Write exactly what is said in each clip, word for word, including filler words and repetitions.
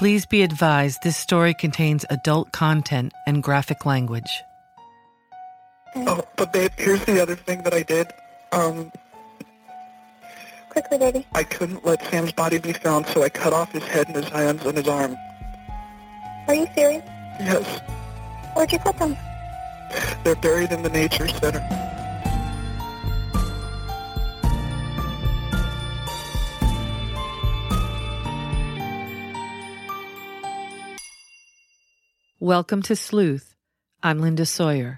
Please be advised this story contains adult content and graphic language. Oh, but babe, here's the other thing that I did. Um, Quickly, baby. I couldn't let Sam's body be found, so I cut off his head and his hands and his arm. Are you serious? Yes, Where'd you put them? they're buried in the nature center. Welcome to Sleuth. I'm Linda Sawyer.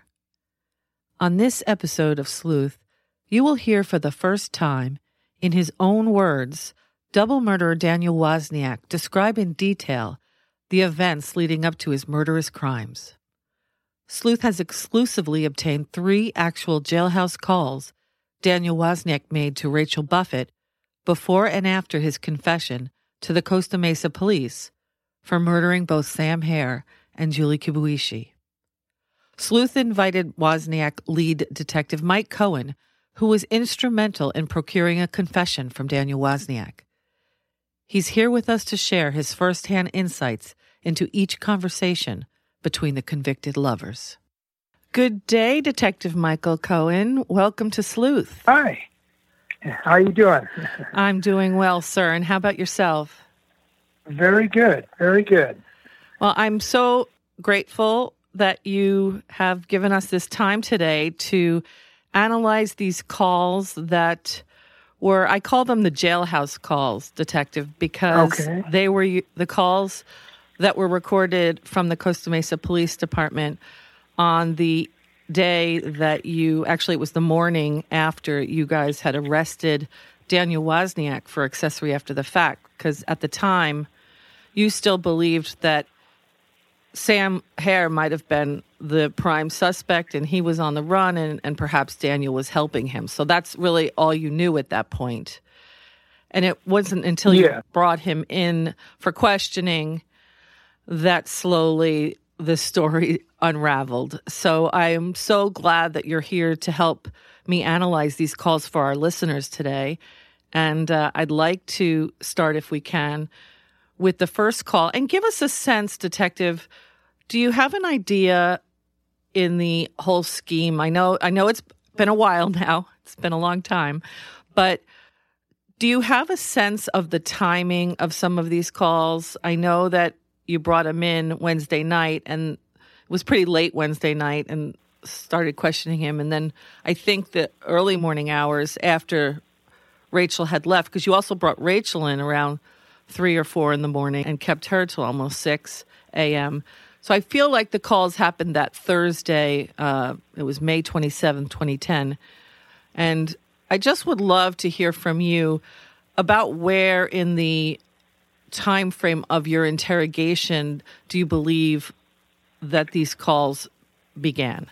On this episode of Sleuth, you will hear for the first time, in his own words, double murderer Daniel Wozniak describe in detail the events leading up to his murderous crimes. Sleuth has exclusively obtained three actual jailhouse calls Daniel Wozniak made to Rachel Buffett before and after his confession to the Costa Mesa police for murdering both Sam Hare and Julie Kibuishi. Sleuth invited Wozniak lead detective Mike Cohen, who was instrumental in procuring a confession from Daniel Wozniak. He's here with us to share his firsthand insights into each conversation between the convicted lovers. Good day, Detective Michael Cohen. Welcome to Sleuth. Hi. How are you doing? I'm doing well, sir. And how about yourself? Very good. Very good. Well, I'm so grateful that you have given us this time today to analyze these calls that were, I call them the jailhouse calls, Detective, because Okay. they were the calls that were recorded from the Costa Mesa Police Department on the day that you, actually it was the morning after you guys had arrested Daniel Wozniak for accessory after the fact, because at the time you still believed that Sam Hare might have been the prime suspect and he was on the run and, and perhaps Daniel was helping him. So that's really all you knew at that point. And it wasn't until Yeah. you brought him in for questioning that slowly the story unraveled. So I am so glad that you're here to help me analyze these calls for our listeners today. And uh, I'd like to start, if we can, with the first call. And give us a sense, Detective, do you have an idea in the whole scheme? I know I know it's been a while now. It's been a long time. But do you have a sense of the timing of some of these calls? I know that you brought him in Wednesday night, and it was pretty late Wednesday night, and started questioning him. And then I think the early morning hours after Rachel had left, because you also brought Rachel in around three or four in the morning and kept her till almost six a.m. So I feel like the calls happened that Thursday. Uh, it was May twenty-seventh, twenty ten. And I just would love to hear from you about where in the time frame of your interrogation do you believe that these calls began?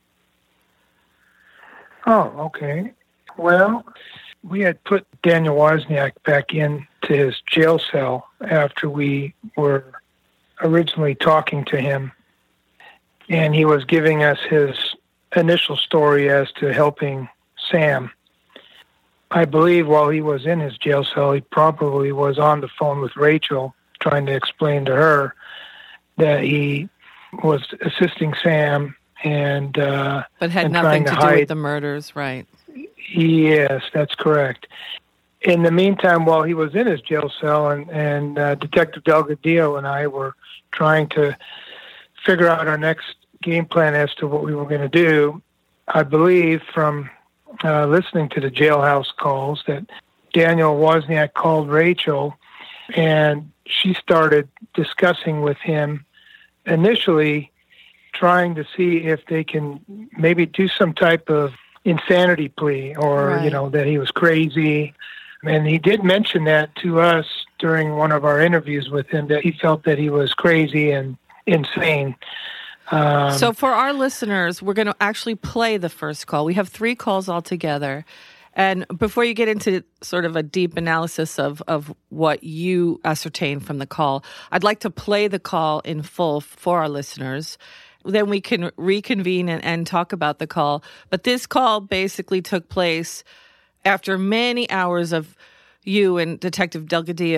Oh, okay. Well, we had put Daniel Wozniak back into his jail cell after we were originally talking to him. And he was giving us his initial story as to helping Sam. I believe while he was in his jail cell, he probably was on the phone with Rachel, trying to explain to her that he was assisting Sam and uh, But had and nothing trying to, to do hide. with the murders, right? Yes, that's correct. In the meantime, while he was in his jail cell, and, and uh, Detective Delgadillo and I were trying to figure out our next game plan as to what we were going to do, I believe from uh, listening to the jailhouse calls that Daniel Wozniak called Rachel, and she started discussing with him, initially trying to see if they can maybe do some type of insanity plea, or, Right. you know, that he was crazy. And he did mention that to us during one of our interviews with him, that he felt that he was crazy and insane. Um, So for our listeners, we're going to actually play the first call. We have three calls altogether. And before you get into sort of a deep analysis of, of what you ascertained from the call, I'd like to play the call in full for our listeners. Then we can reconvene and, and talk about the call. But this call basically took place after many hours of you and Detective Delgadillo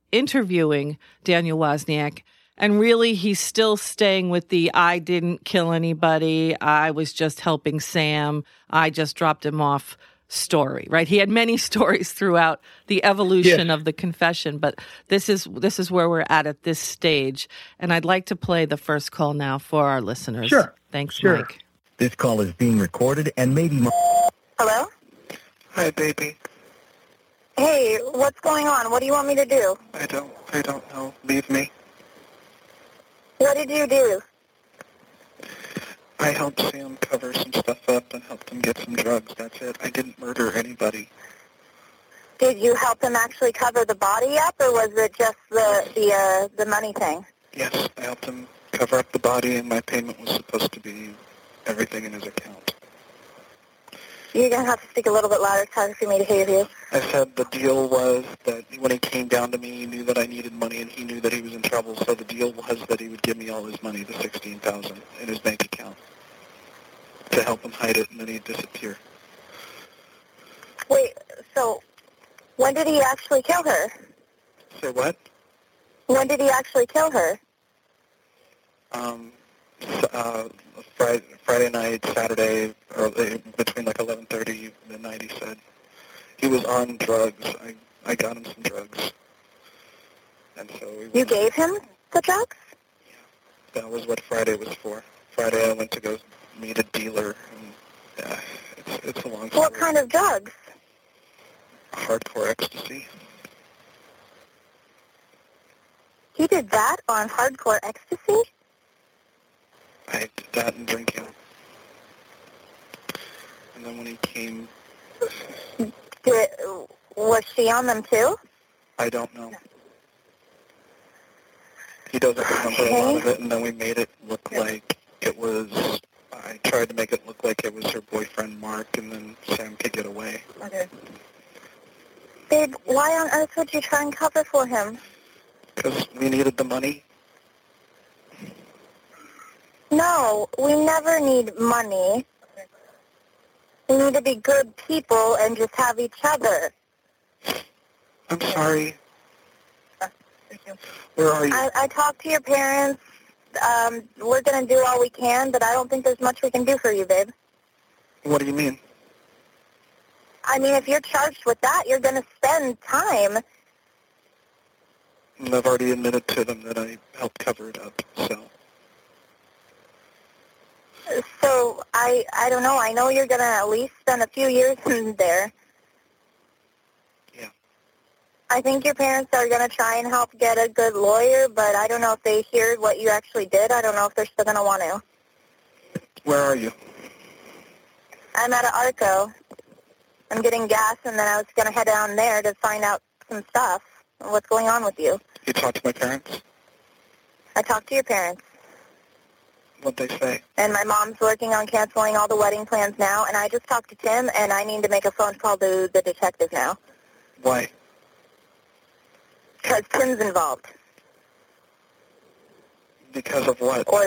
interviewing Daniel Wozniak. And really, he's still staying with the I didn't kill anybody. I was just helping Sam. I just dropped him off story, right? He had many stories throughout the evolution Yes. of the confession, but this is this is where we're at at this stage. And I'd like to play the first call now for our listeners. Sure. Thanks, Sure. Mike. This call is being recorded and may be... Hello? Hi, baby. Hey, what's going on? What do you want me to do? I don't, I don't know. Leave me. What did you do? I helped Sam cover some stuff up and helped him get some drugs. That's it. I didn't murder anybody. Did you help him actually cover the body up, or was it just the the uh, the money thing? Yes, I helped him cover up the body, and my payment was supposed to be everything in his account. You're gonna have to speak a little bit louder. It's hard for me to hear you. I said the deal was that when he came down to me, he knew that I needed money, and he knew that he was in trouble. So the deal was that he would give me all his money, the sixteen thousand dollars, in his bank account, to help him hide it, and then he'd disappear. Wait, so when did he actually kill her? Say what? When did he actually kill her? Um, s- uh, Friday, Friday night, Saturday, early, between like eleven thirty midnight, he said. He was on drugs. I, I got him some drugs. And so we You went- gave him the drugs? That was what Friday was for. Friday I went to go meet a dealer. And, yeah, it's, it's a long story. What kind of drugs? Hardcore ecstasy. He did that on hardcore ecstasy? I did that and drinking. And then when he came, Did, was she on them too? I don't know. He doesn't remember a lot of it, and then we made it look like it was, I tried to make it look like it was her boyfriend, Mark, and then Sam could get away. Okay. Babe, why on earth would you try and cover for him? Because we needed the money. No, we never need money. We need to be good people and just have each other. I'm sorry. Where are you? I, I talked to your parents. Um, we're going to do all we can, but I don't think there's much we can do for you, babe. What do you mean? I mean, if you're charged with that, you're going to spend time. And I've already admitted to them that I helped cover it up, so. So, I, I don't know. I know you're going to at least spend a few years in there. Yeah. I think your parents are going to try and help get a good lawyer, but I don't know if they hear what you actually did. I don't know if they're still going to want to. Where are you? I'm at an Arco. I'm getting gas, and then I was going to head down there to find out some stuff. What's going on with you? You talked to my parents? I talked to your parents, What'd they say? and my mom's working on canceling all the wedding plans now, and I just talked to Tim, and I need to make a phone call to the detective now Why? because Tim's involved. Because of what? Or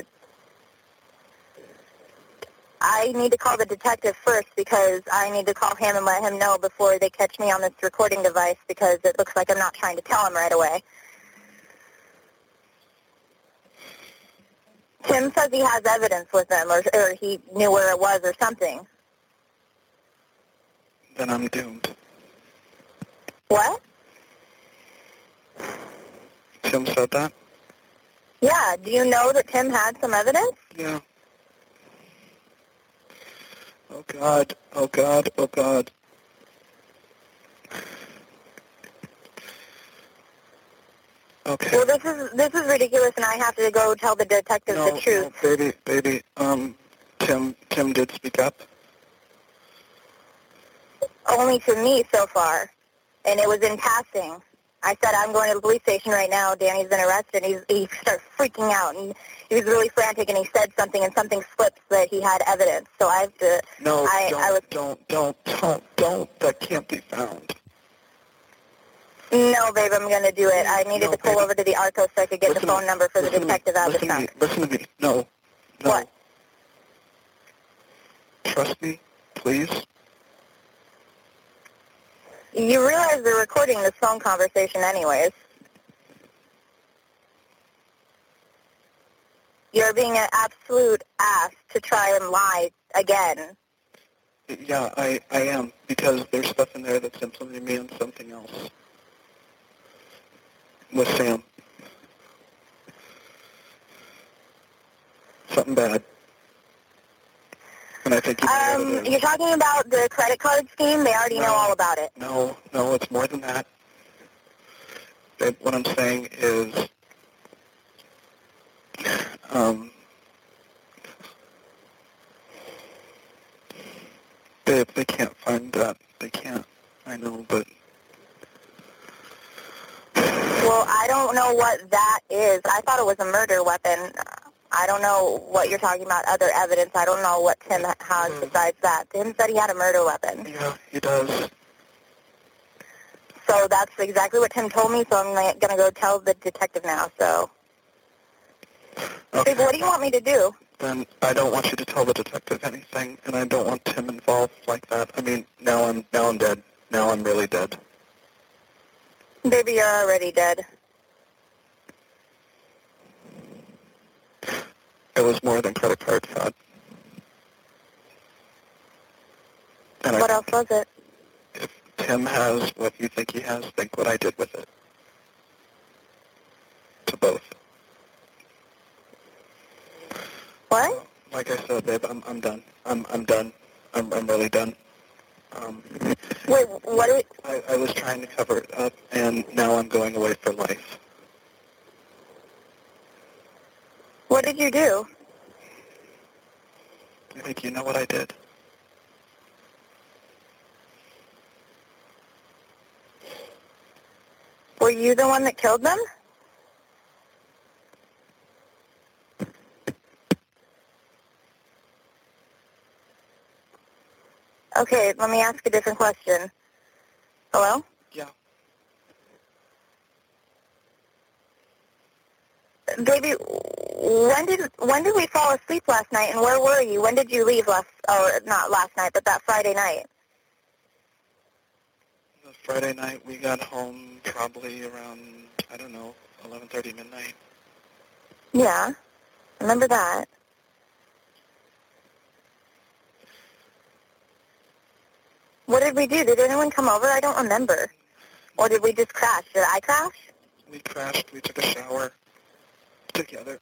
I need to call the detective first because I need to call him and let him know before they catch me on this recording device because it looks like I'm not trying to tell him right away. Tim says he has evidence with him, or, or he knew where it was or something. Then I'm doomed. What? Tim said that? Yeah, do you know that Tim had some evidence? Yeah. Oh, God. Oh, God. Oh, God. Okay. Well, this is this is ridiculous, and I have to go tell the detective No, the truth. no, baby, baby. Um, Tim, Tim did speak up. Only to me so far, and it was in passing. I said, I'm going to the police station right now. Danny's been arrested. He's, he started freaking out, and he was really frantic, and he said something, and something slipped that he had evidence. So I have to... No, I, don't, I was, don't, don't, don't, don't. That can't be found. No, babe, I'm going to do it. I needed No, to pull baby. over to the Arco so I could get Listen the to phone me. number for the Listen to me. detective out of the Listen to me. trunk. Listen to me. No. No. What? Trust me, please. You realize they're recording this phone conversation anyways. You're being an absolute ass to try and lie again. Yeah, I, I am, because there's stuff in there that's implementing me on something else. With Sam. Something bad. And I think you know Um, what it is. you're talking about the credit card scheme? They already No. know all about it. No, no, it's more than that. Babe, what I'm saying is, um, babe, they can't find that. They can't. I know, but... Well, I don't know what that is. I thought it was a murder weapon. I don't know what you're talking about, other evidence. I don't know what Tim has besides that. Tim said he had a murder weapon. Yeah, he does. So that's exactly what Tim told me, so I'm going to go tell the detective now. So, Okay. Babe, what do you want me to do? Then I don't want you to tell the detective anything, and I don't want Tim involved like that. I mean, now I'm now I'm dead. Now I'm really dead. Baby, you're already dead. It was more than credit card fraud. And What I, else was it? if Tim has what you think he has, think what I did with it. To both. What? Like I said, babe, I'm I'm done. I'm I'm done. I'm I'm really done. Um, Wait, what? Did, I, I was trying to cover it up, and now I'm going away for life. what did you do? I think you know what I did. Were you the one that killed them? Okay, let me ask a different question. Hello? Yeah. Baby, when did when did we fall asleep last night, and where were you? When did you leave last, or not last night, but that Friday night? The Friday night we got home probably around, I don't know, eleven thirty, midnight. Yeah, remember that. What did we do? Did anyone come over? I don't remember. Or did we just crash? Did I crash? We crashed. We took a shower together.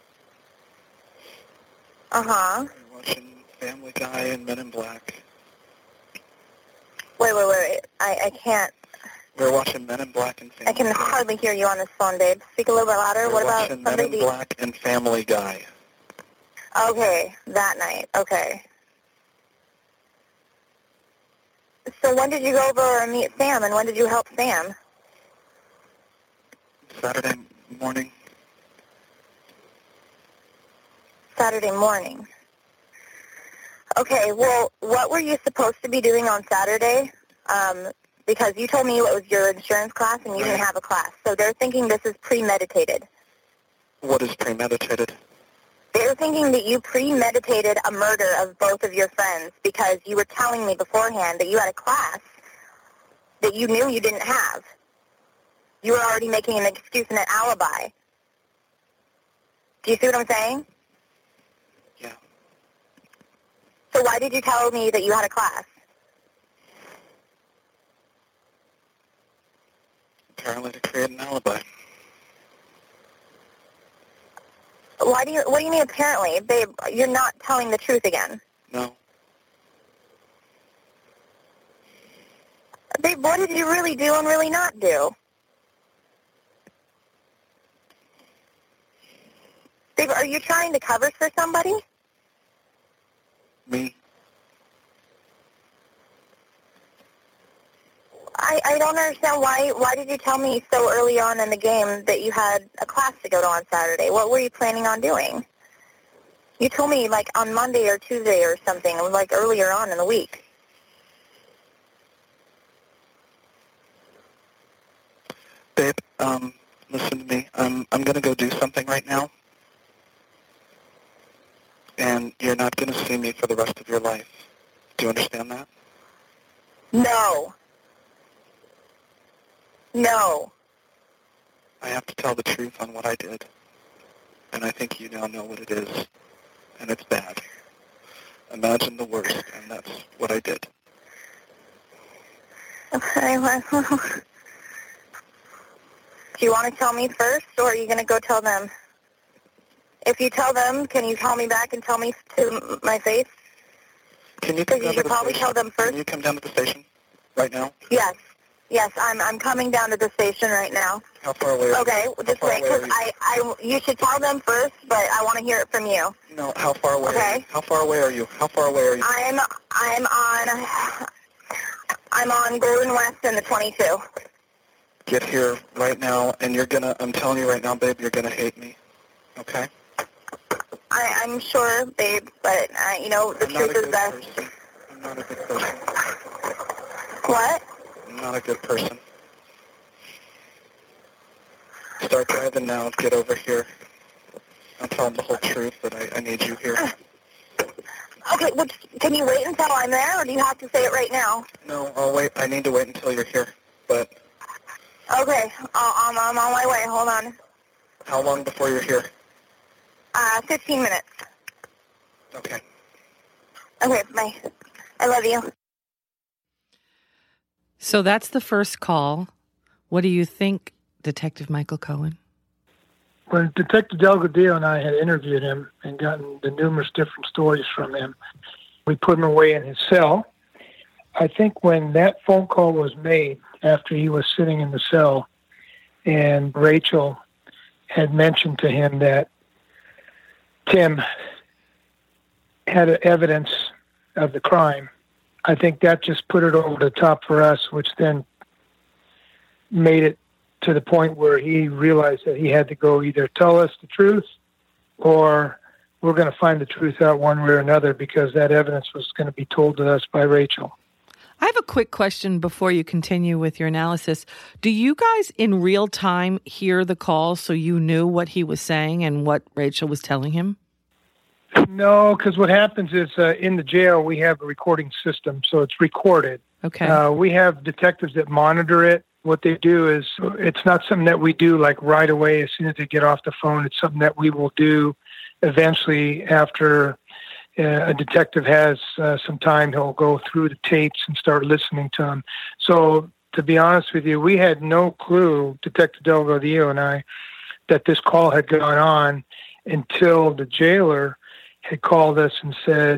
Uh-huh. We were watching Family Guy and Men in Black. Wait, wait, wait, wait. I, I can't. We were watching Men in Black and Family I can Guy. hardly hear you on this phone, babe. Speak a little bit louder. We What were about watching Men somebody? in Black and Family Guy. Okay, that night. Okay. So when did you go over and meet Sam, and when did you help Sam? Saturday morning. Saturday morning. Okay, well, what were you supposed to be doing on Saturday? Um, because you told me it was your insurance class and you didn't have a class. So they're thinking this is premeditated. What is premeditated? They're thinking that you premeditated a murder of both of your friends because you were telling me beforehand that you had a class that you knew you didn't have. You were already making an excuse and an alibi. Do you see what I'm saying? Yeah. So why did you tell me that you had a class? Apparently to create an alibi. Why do you, what do you mean apparently? Babe, you're not telling the truth again. No. Babe, what did you really do and really not do? Babe, are you trying to cover for somebody? Me? I, I don't understand why why did you tell me so early on in the game that you had a class to go to on Saturday? What were you planning on doing? You told me like on Monday or Tuesday or something. It was like earlier on in the week. Babe, um, listen to me. I'm I'm gonna go do something right now. And you're not gonna see me for the rest of your life. Do you understand that? No. No. I have to tell the truth on what I did. and I think you now know what it is, and it's bad. Imagine the worst, and that's what I did. Okay, well, do you want to tell me first, or are you going to go tell them? If you tell them, can you call me back and tell me to my face? Can you come Because down you to should the probably station? tell them first. Can you come down to the station right now? Yes. Yes, I'm I'm coming down to the station right now. How far away are Okay, you? well, just How far wait, away are because you? I, I, you should tell them first, but I want to hear it from you. No, how far away are you? Okay. How far away are you? How far away are you? I'm I'm on I'm on Golden West in the twenty-two. Get here right now, and you're gonna, I'm telling you right now, babe, you're gonna hate me. Okay? I, I'm sure, babe, but uh, you know the I'm not a truth is good best. person. I'm not a good person. What? I'm not a good person. Start driving now. Get over here. I'll tell them the whole truth, but I, I need you here. Okay, well, can you wait until I'm there, or do you have to say it right now? No, I'll wait. I need to wait until you're here. But Okay, uh, I'm, I'm on my way. Hold on. how long before you're here? Uh, fifteen minutes. Okay. Okay, bye. I love you. So that's the first call. What do you think, Detective Michael Cohen? When Detective Delgadillo and I had interviewed him and gotten the numerous different stories from him, we put him away in his cell. I think when that phone call was made after he was sitting in the cell and Rachel had mentioned to him that Tim had evidence of the crime, I think that just put it over the top for us, which then made it to the point where he realized that he had to go either tell us the truth or we're going to find the truth out one way or another, because that evidence was going to be told to us by Rachel. I have a quick question before you continue with your analysis. Do you guys in real time hear the call so you knew what he was saying and what Rachel was telling him? No, because what happens is uh, in the jail we have a recording system, so it's recorded. Okay. Uh, we have detectives that monitor it. What they do is, it's not something that we do like right away as soon as they get off the phone. It's something that we will do eventually after uh, a detective has uh, some time. He'll go through the tapes and start listening to them. So to be honest with you, we had no clue, Detective Delgadillo and I, that this call had gone on until the jailer had called us and said,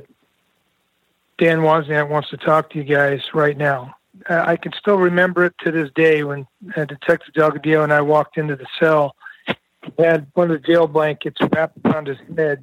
Dan Wozniak wants to talk to you guys right now. Uh, I can still remember it to this day when uh, Detective Delgadillo and I walked into the cell. He had one of the jail blankets wrapped around his head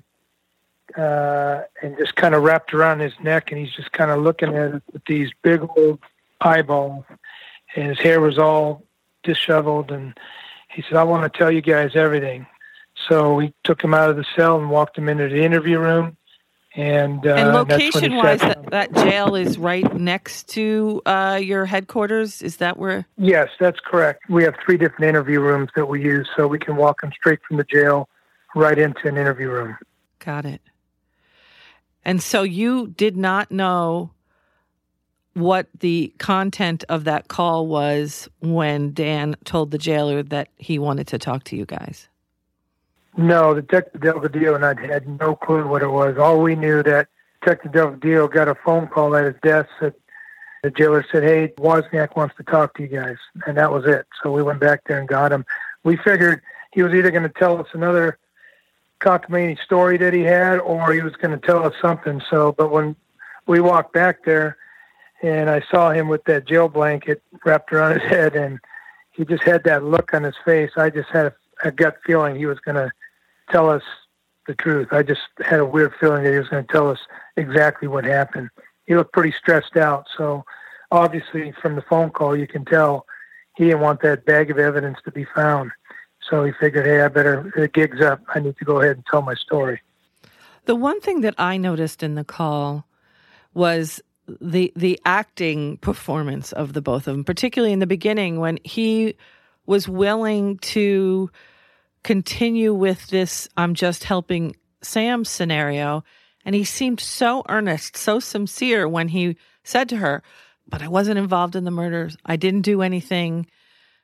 uh, and just kind of wrapped around his neck, and he's just kind of looking at it with these big old eyeballs, and his hair was all disheveled, and he said, I want to tell you guys everything. So we took him out of the cell and walked him into the interview room. And, uh, and location-wise, location-wise, that, that jail is right next to uh, your headquarters? Is that where? Yes, that's correct. We have three different interview rooms that we use, so we can walk them straight from the jail right into an interview room. Got it. And so you did not know what the content of that call was when Dan told the jailer that he wanted to talk to you guys? No, Detective Delgadillo and I had no clue what it was. All we knew that Detective Delgadillo got a phone call at his desk that the jailer said, hey, Wozniak wants to talk to you guys. And that was it. So we went back there and got him. We figured he was either going to tell us another cockamamie story that he had, or he was going to tell us something. So, but when we walked back there and I saw him with that jail blanket wrapped around his head and he just had that look on his face, I just had a, a gut feeling he was going to tell us the truth. I just had a weird feeling that he was going to tell us exactly what happened. He looked pretty stressed out. So obviously from the phone call, you can tell he didn't want that bag of evidence to be found. So he figured, hey, I better, the gig's up. I need to go ahead and tell my story. The one thing that I noticed in the call was the the acting performance of the both of them, particularly in the beginning when he was willing to continue with this I'm just helping Sam scenario. And he seemed so earnest, so sincere when he said to her, but I wasn't involved in the murders. I didn't do anything.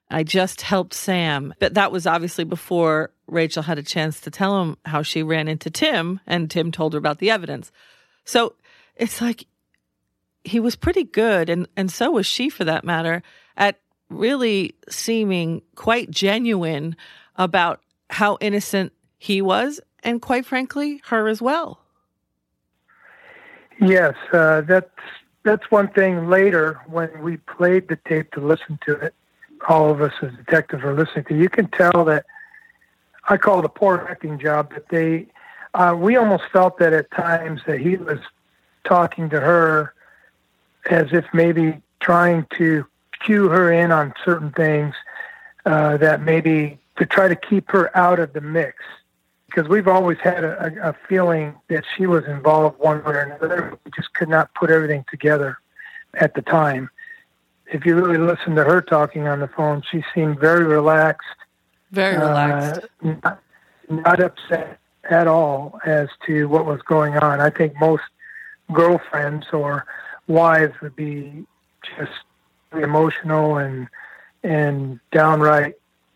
I just helped Sam. But that was obviously before Rachel had a chance to tell him how she ran into Tim, and Tim told her about the evidence. So it's like he was pretty good, and, and so was she for that matter, at really seeming quite genuine about how innocent he was, and quite frankly, her as well. Yes, uh, that's, that's one thing later when we played the tape to listen to it. All of us as detectives are listening to. You can tell that I call it a poor acting job. That they, uh, we almost felt that at times that he was talking to her as if maybe trying to cue her in on certain things uh, that maybe to try to keep her out of the mix. Because we've always had a, a feeling that she was involved one way or another. We just could not put everything together at the time. If you really listen to her talking on the phone, she seemed very relaxed. Very relaxed. Uh, not, not upset at all as to what was going on. I think most girlfriends or wives would be just emotional and and downright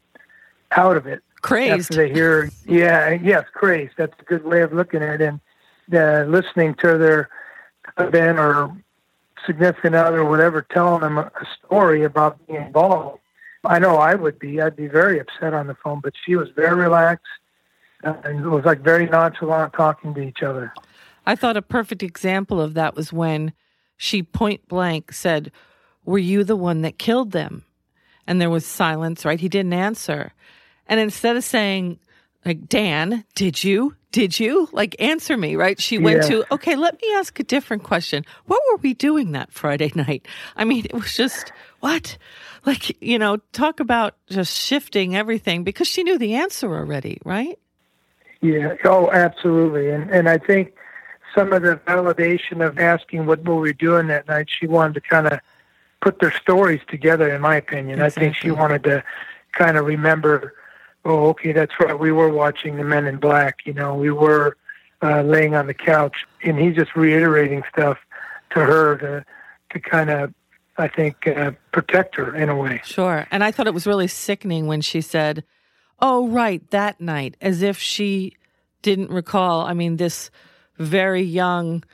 out of it. Crazed. After they hear, yeah, yes, crazed. That's a good way of looking at it. And uh, listening to their husband or significant other or whatever telling them a story about being involved. I know I would be. I'd be very upset on the phone, but she was very relaxed uh, and it was like very nonchalant talking to each other. I thought a perfect example of that was when she point blank said, "Were you the one that killed them?" And there was silence, right? He didn't answer. And instead of saying, like, "Dan, did you? Did you? Like, answer me," right? She went Yeah. to, "Okay, let me ask a different question. What were we doing that Friday night?" I mean, it was just, what? Like, you know, talk about just shifting everything because she knew the answer already, right? Yeah. Oh, absolutely. And and I think some of the validation of asking what were we doing that night, she wanted to kind of put their stories together, in my opinion. Exactly. I think she wanted to kind of remember, oh, okay, that's right. We were watching the Men in Black. You know, we were uh, laying on the couch, and he's just reiterating stuff to her to to kind of, I think, uh, protect her in a way. Sure. And I thought it was really sickening when she said, "Oh, right, that night," as if she didn't recall. I mean, this very young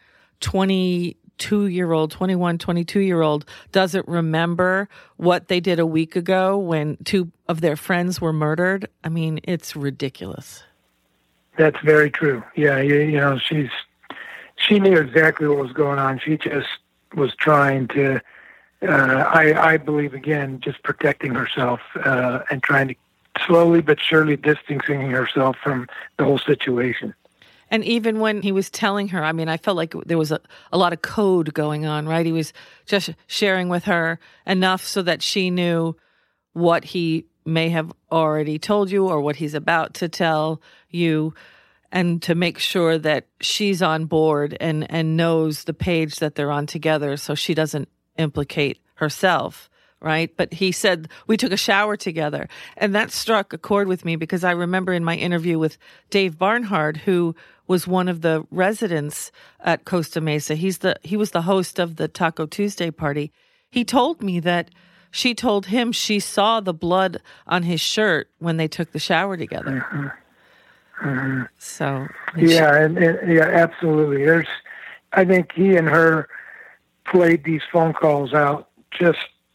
twenty-two-year-old, twenty-one, twenty-two-year-old doesn't remember what they did a week ago when two of their friends were murdered. I mean, it's ridiculous. That's very true. Yeah, you, you know, she's she knew exactly what was going on. She just was trying to, uh, I, I believe, again, just protecting herself uh, and trying to slowly but surely distancing herself from the whole situation. And even when he was telling her, I mean, I felt like there was a, a lot of code going on, right? He was just sharing with her enough so that she knew what he may have already told you or what he's about to tell you, and to make sure that she's on board and, and knows the page that they're on together so she doesn't implicate herself, right? But he said, "We took a shower together." And that struck a chord with me because I remember in my interview with Dave Barnhart, who was one of the residents at Costa Mesa. He's the he was the host of the Taco Tuesday party. He told me that she told him she saw the blood on his shirt when they took the shower together. Mm-hmm. Mm-hmm. So yeah, and, and yeah, absolutely. There's, I think he and her played these phone calls out just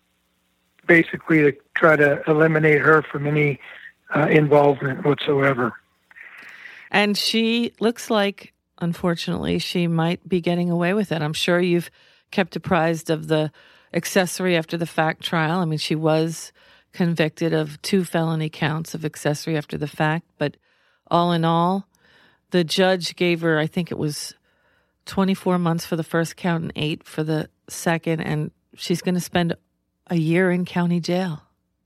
basically to try to eliminate her from any uh, involvement whatsoever. And she looks like, unfortunately, she might be getting away with it. I'm sure you've kept apprised of the accessory after the fact trial. I mean, she was convicted of two felony counts of accessory after the fact, but all in all, the judge gave her, I think it was twenty-four months for the first count and eight for the second, and she's going to spend a year in county jail.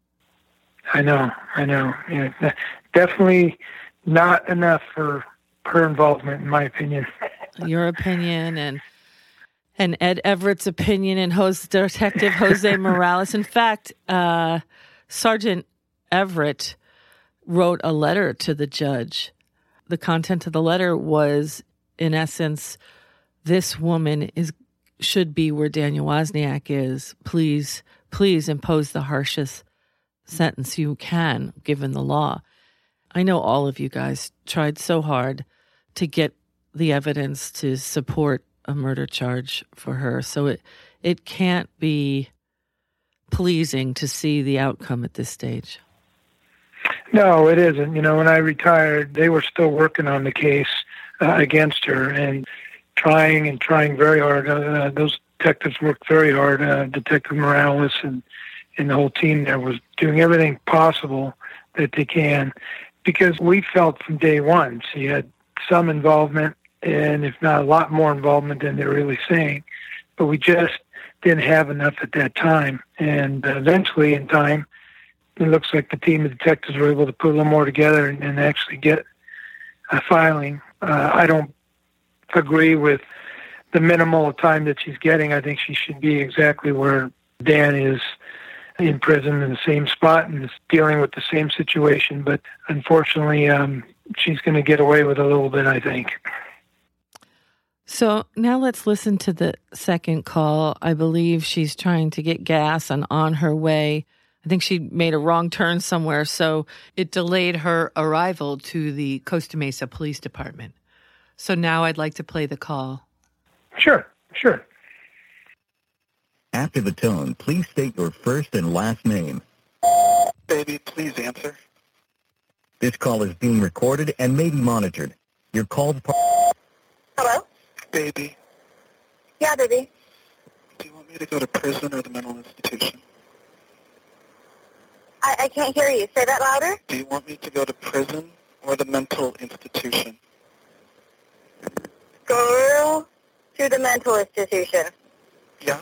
I know, I know. Yeah, definitely not enough for her involvement, in my opinion. Your opinion and and Ed Everett's opinion and Jose, Detective Jose Morales. In fact, uh, Sergeant Everett wrote a letter to the judge. The content of the letter was, in essence, "This woman is should be where Daniel Wozniak is. Please, please impose the harshest sentence you can, given the law. I know all of you guys tried so hard to get the evidence to support a murder charge for her. So it it can't be pleasing to see the outcome at this stage. No, it isn't. You know, when I retired, they were still working on the case uh, against her and trying and trying very hard. Uh, those detectives worked very hard. Uh, Detective Morales and, and the whole team there was doing everything possible that they can, because we felt from day one she had some involvement, and if not a lot more involvement than they're really saying. But we just didn't have enough at that time. And uh, eventually in time, it looks like the team of detectives were able to put a little more together and, and actually get a filing. Uh, I don't agree with the minimal time that she's getting. I think she should be exactly where Dan is, in prison in the same spot and is dealing with the same situation. But unfortunately, um, she's going to get away with a little bit, I think. So now let's listen to the second call. I believe she's trying to get gas and on her way. I think she made a wrong turn somewhere, so it delayed her arrival to the Costa Mesa Police Department. So now I'd like to play the call. Sure, sure. After the tone, please state your first and last name. Baby, please answer. This call is being recorded and may be monitored. Your call... Hello? Baby, Yeah, baby. do you want me to go to prison or the mental institution? I, I can't hear you. Say that louder. Do you want me to go to prison or the mental institution? Go to the mental institution. Yeah?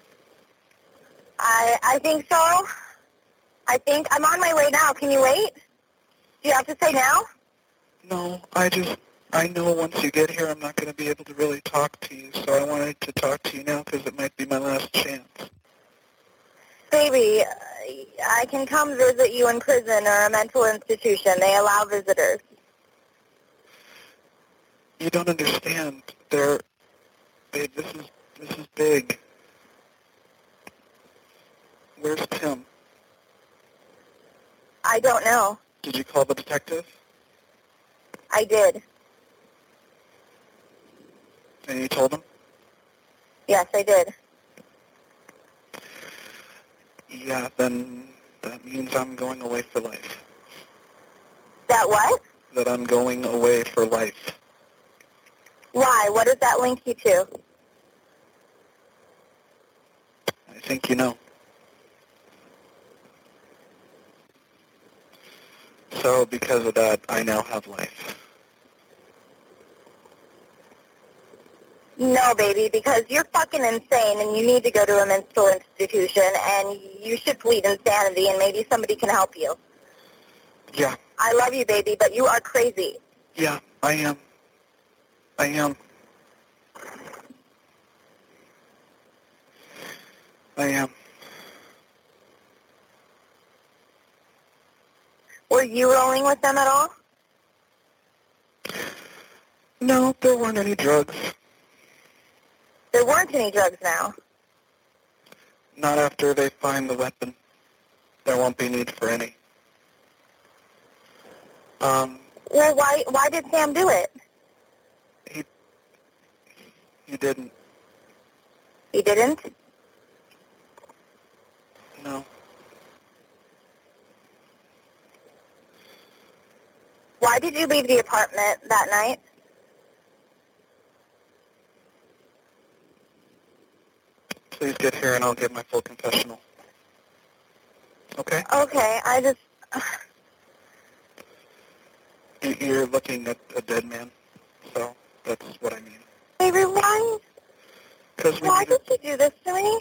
I I think so. I think I'm on my way now. Can you wait? Do you have to say now? No, I just, I know once you get here I'm not going to be able to really talk to you, so I wanted to talk to you now because it might be my last chance. Baby, I can come visit you in prison or a mental institution. They allow visitors. You don't understand. They're, babe, this is, this is big. Where's Tim? I don't know. Did you call the detective? I did. And you told him? Yes, I did. Yeah, then that means I'm going away for life. That what? That I'm going away for life. Why? What does that link you to? I think you know. So because of that, I now have life. No, baby, because you're fucking insane and you need to go to a mental institution and you should plead insanity and maybe somebody can help you. Yeah, I love you, baby, but you are crazy. yeah, I am. I am. I am. Were you rolling with them at all? No, there weren't any drugs. There weren't any drugs now. Not after they find the weapon. There won't be need for any. Um, Well, why why did Sam do it? he, he didn't. He didn't? No. Why did you leave the apartment that night? Please get here and I'll give my full confessional. Okay? Okay, I just... You- You're looking at a dead man, so that's what I mean. Baby, why, Because we why needed, did you do this to me?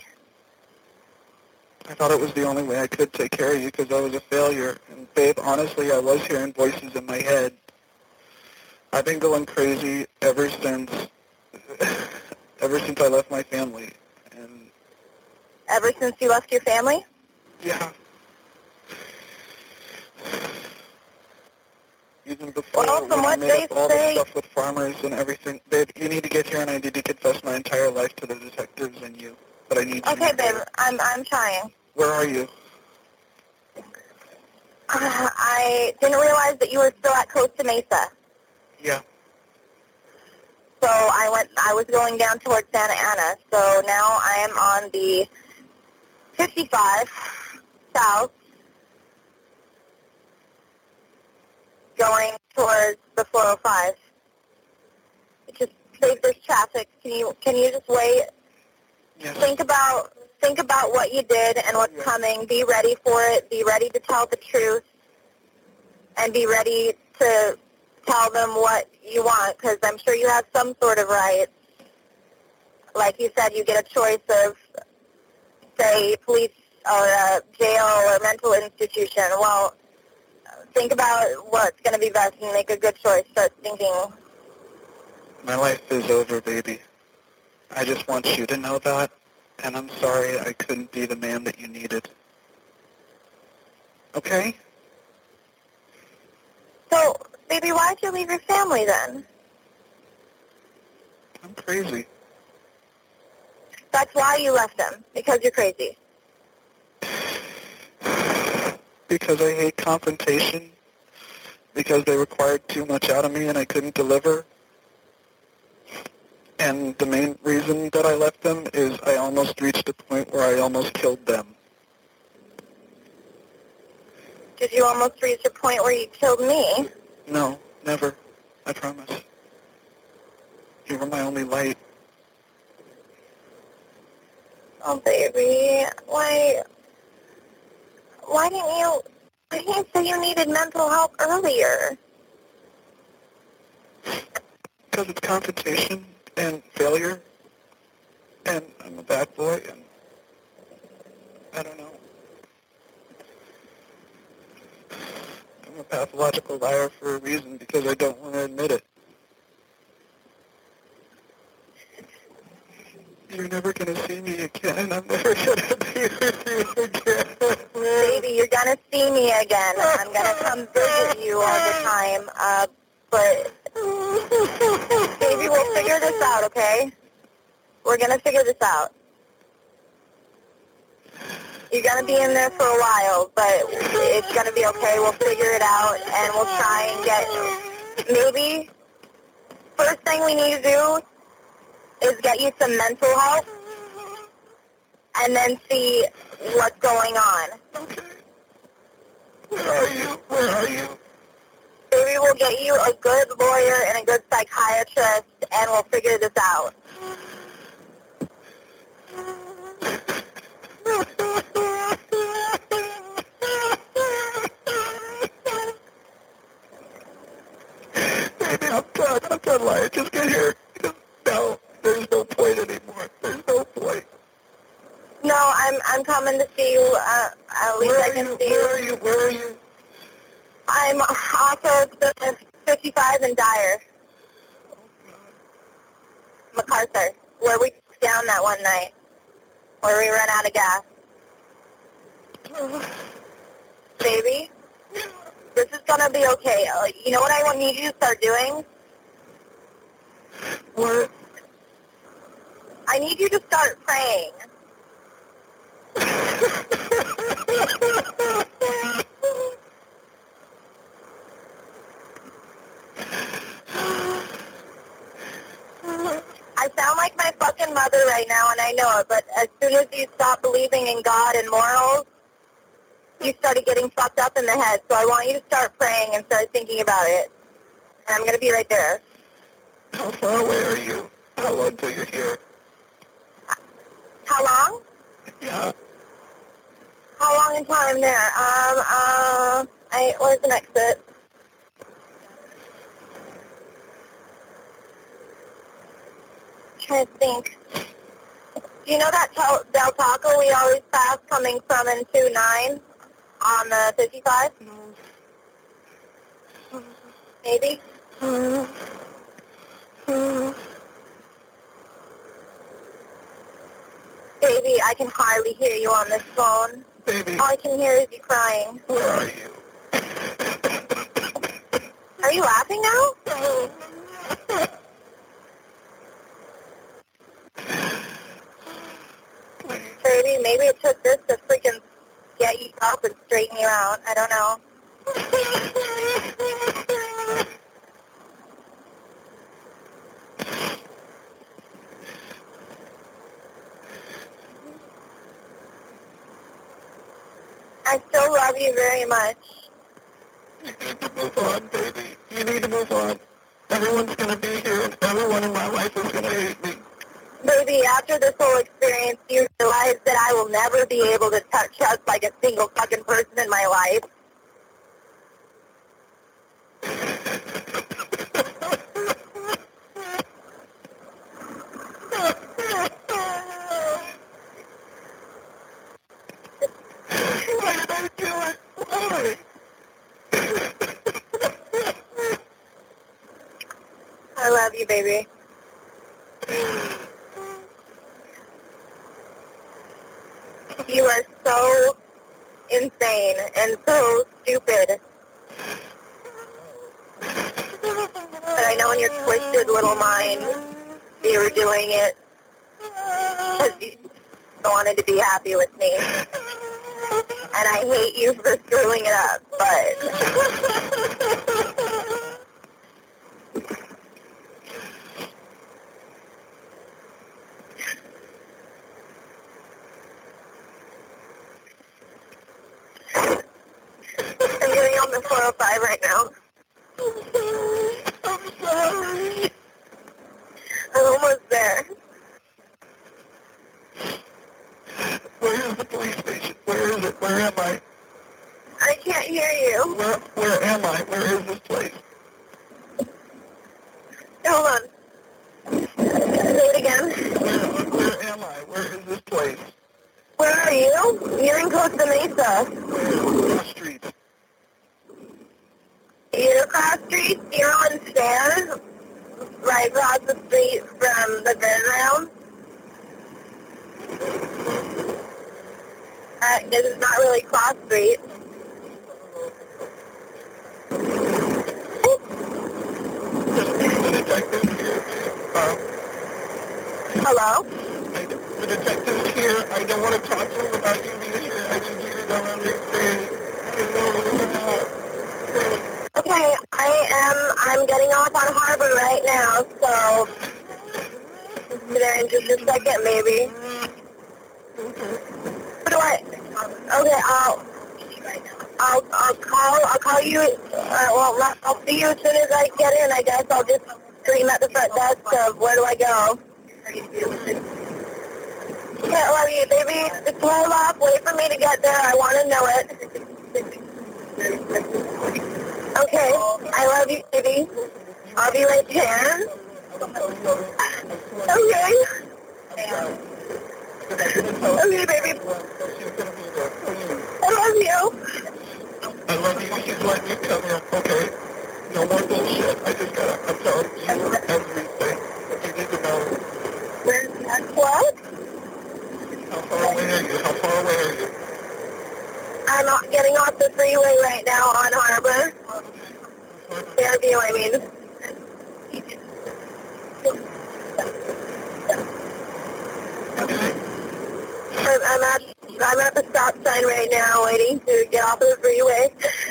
I thought it was the only way I could take care of you because I was a failure. And babe, honestly, I was hearing voices in my head. I've been going crazy ever since, ever since I left my family. And Ever since you left your family? yeah. Even before, Well, when from I what made they up all say- the stuff with farmers and everything. Babe, you need to get here and I need to confess my entire life to the detectives and you. But I need you Okay, to babe, I'm I'm trying. Where are you? Uh, I didn't realize that you were still at Costa Mesa. Yeah. So I went. I was going down towards Santa Ana. So now I am on the fifty-five south, going towards the four oh five. It just saves this traffic. Can you can you just wait? Yes. Think about think about what you did and what's Yeah. coming. Be ready for it. Be ready to tell the truth, and be ready to tell them what you want, because I'm sure you have some sort of rights. Like you said, you get a choice of, say, police or a jail or mental institution. Well, think about what's going to be best and make a good choice. Start thinking. My life is over, baby. I just want you to know that, and I'm sorry I couldn't be the man that you needed. Okay? So, baby, why'd you leave your family then? I'm crazy. That's why you left them, because you're crazy. Because I hate confrontation. Because they required too much out of me and I couldn't deliver. And the main reason that I left them is I almost reached a point where I almost killed them. Did you almost reach a point where you killed me? No, never. I promise. You were my only light. Oh, baby, why, why didn't you, why didn't you say you needed mental help earlier? Because it's confrontation and failure, and I'm a bad boy, and I don't know. I'm a pathological liar for a reason because I don't want to admit it. You're never going to see me again, and I'm never going to be with you again. Baby, you're going to see me again. I'm going to come visit you all the time, uh, but, baby, we'll figure this out, okay? We're going to figure this out. You're going to be in there for a while, but it's going to be okay. We'll figure it out, and we'll try and get, maybe, first thing we need to do is get you some mental help, and then see what's going on. Okay. Where are you? Where are you? Maybe we'll get you a good lawyer and a good psychiatrist, and we'll figure this out. Baby, I'm done. I'm done lying. Just get here. No, there's no point anymore. There's no point. No, I'm I'm coming to see you. Uh, at least Where I are can you? see Where are you. you? Where are you? I'm off of the fifty-five in Dyer, MacArthur, where we took down that one night, where we ran out of gas. Baby, this is gonna be okay. Uh, You know what I want need you to start doing? What? I need you to start praying. I sound like my fucking mother right now, and I know it, but as soon as you stop believing in God and morals, you started getting fucked up in the head. So I want you to start praying and start thinking about it. And I'm going to be right there. How far away are you? How long till you're here? How long? Yeah. How long until I'm there? Um, uh, I, where's the next bit? Trying to think. Do you know that Tel- Del Taco we always pass coming from in two nine on the fifty-five? Maybe? Baby, I can hardly hear you on this phone. Baby, All I can hear is you crying. where are you? Are you laughing now? Baby, maybe it took this to freaking get you up and straighten you out. I don't know. I still love you very much. You need to move on, baby. You need to move on. Everyone's going to be here, and everyone in my life is going to hate me. Baby, after this whole experience, you realize that I will never be able to touch us like a single fucking person in my life. Why did I do it? Why? I love you, baby. You are so insane and so stupid. But I know in your twisted little mind you were doing it because you wanted to be happy with me. And I hate you for screwing it up, but... I'm getting on the four oh five right now. I'm sorry. I'm almost there. Where is the police station? Where is it? Where am I? I can't hear you. Where Where am I? Where is this place? Hold on. Say it again. Where, where am I? Where is this place? Where are you? You're in Costa Mesa. Where street? You're across the street. You're on stairs. Right across the street from the bedroom. Uh, this is not really cross street. The detective here. Uh, Hello? I, the detective's here. I don't want to talk to him about you being here. I need you to know everything. You know, Okay, I am, I'm getting off on Harbor right now, so there in just a second, maybe. What do I, okay, I'll, I'll, I'll call, I'll call you, uh, well, I'll see you as soon as I get in, I guess. I'll just scream at the front desk of where do I go. Okay, I love you, baby. Just hold up, wait for me to get there, I want to know it. Okay, I love you, baby. I'll be right there. Okay. Okay, baby. I love you. I love you. She's letting you come here. Okay. No more bullshit. I just gotta, I'm telling you everything. You need to know. Where's what? How far away are you? How far away are you? I'm not getting off the freeway right now on Harbor. Fairview, I mean. I'm, I'm at I'm at the stop sign right now, waiting to get off of the freeway.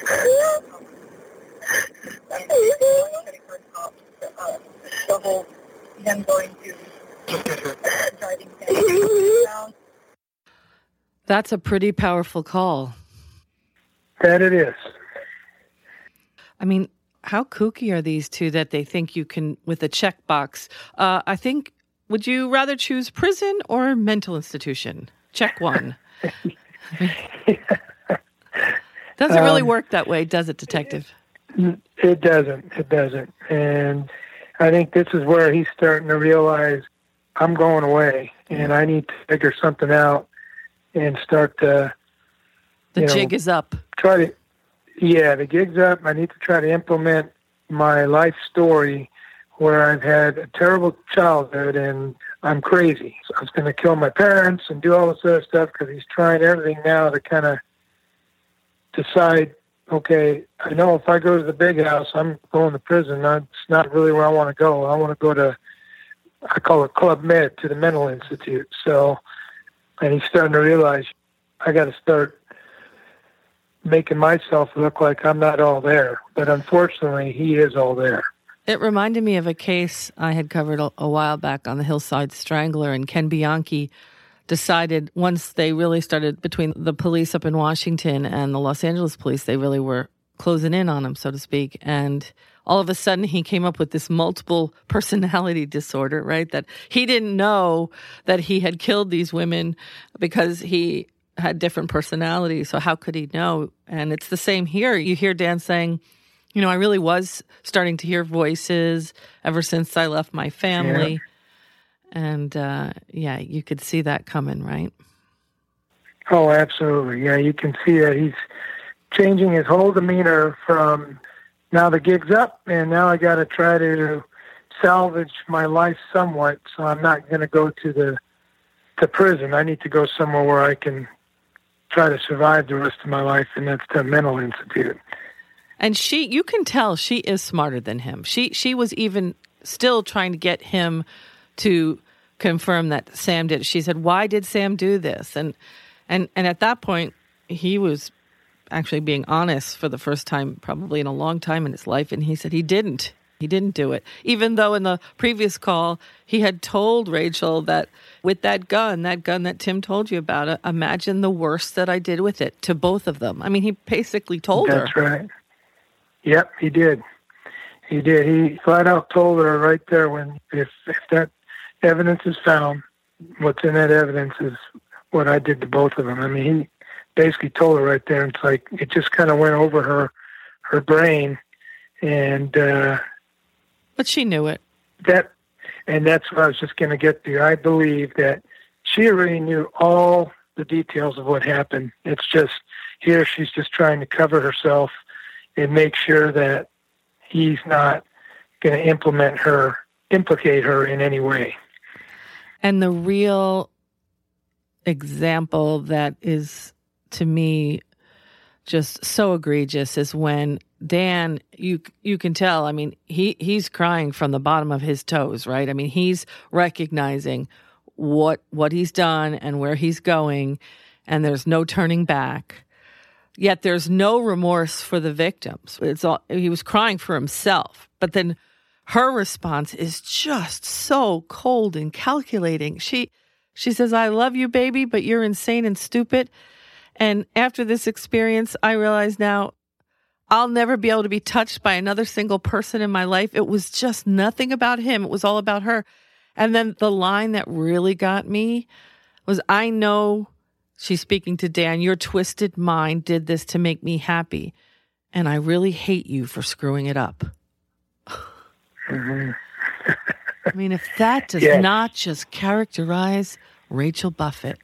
The whole him going to driving down. That's a pretty powerful call. That it is. I mean, how kooky are these two that they think you can, with a checkbox? Uh, I think, would you rather choose prison or mental institution? Check one. Doesn't really Um, work that way, does it, Detective? It doesn't. It doesn't. And I think this is where he's starting to realize I'm going away and I need to figure something out and start to, The you know, jig is up. try to, yeah, the gig's up. I need to try to implement my life story where I've had a terrible childhood and I'm crazy. So I was going to kill my parents and do all this other stuff because he's trying everything now to kind of decide, okay, I know if I go to the big house, I'm going to prison. That's not really where I want to go. I want to go to, I call it Club Med, to the mental institute. So, and he's starting to realize I got to start making myself look like I'm not all there. But unfortunately, he is all there. It reminded me of a case I had covered a, a while back on the Hillside Strangler, and Ken Bianchi decided once they really started, between the police up in Washington and the Los Angeles police, they really were closing in on him, so to speak. And all of a sudden he came up with this multiple personality disorder, right? That he didn't know that he had killed these women because he had different personalities. So how could he know? And it's the same here. You hear Dan saying, you know, I really was starting to hear voices ever since I left my family. Yeah. And, uh, yeah, you could see that coming, right? Oh, absolutely. Yeah, you can see that he's changing his whole demeanor from now the gig's up and now I got to try to salvage my life somewhat, so I'm not going to go to the to prison. I need to go somewhere where I can try to survive the rest of my life, and that's the mental institute. And she, you can tell she is smarter than him. She she was even still trying to get him to confirm that Sam did. She said, "Why did Sam do this?" And and and at that point, he was actually being honest for the first time, probably in a long time in his life, and he said he didn't. He didn't do it. Even though in the previous call, he had told Rachel that with that gun, that gun that Tim told you about, uh, imagine the worst that I did with it to both of them. I mean, he basically told That's her. That's right. Yep, he did. He did. He flat out told her right there, when if if that evidence is found, what's in that evidence is what I did to both of them. I mean, he basically told her right there. It's like it just kind of went over her her brain, and uh, but she knew it. That and that's what I was just going to get to. I believe that she already knew all the details of what happened. It's just here she's just trying to cover herself and make sure that he's not going to implement her, implicate her in any way. And the real example that is, to me, just so egregious is when Dan, you you can tell, I mean, he, he's crying from the bottom of his toes, right? I mean, he's recognizing what what he's done and where he's going, and there's no turning back. Yet there's no remorse for the victims. It's all, he was crying for himself. But then her response is just so cold and calculating. She she says, "I love you, baby, but you're insane and stupid." And after this experience, I realize now I'll never be able to be touched by another single person in my life. It was just nothing about him. It was all about her. And then the line that really got me was, "I know," she's speaking to Dan, "your twisted mind did this to make me happy. And I really hate you for screwing it up." Mm-hmm. I mean, if that does yes. not just characterize Rachel Buffett.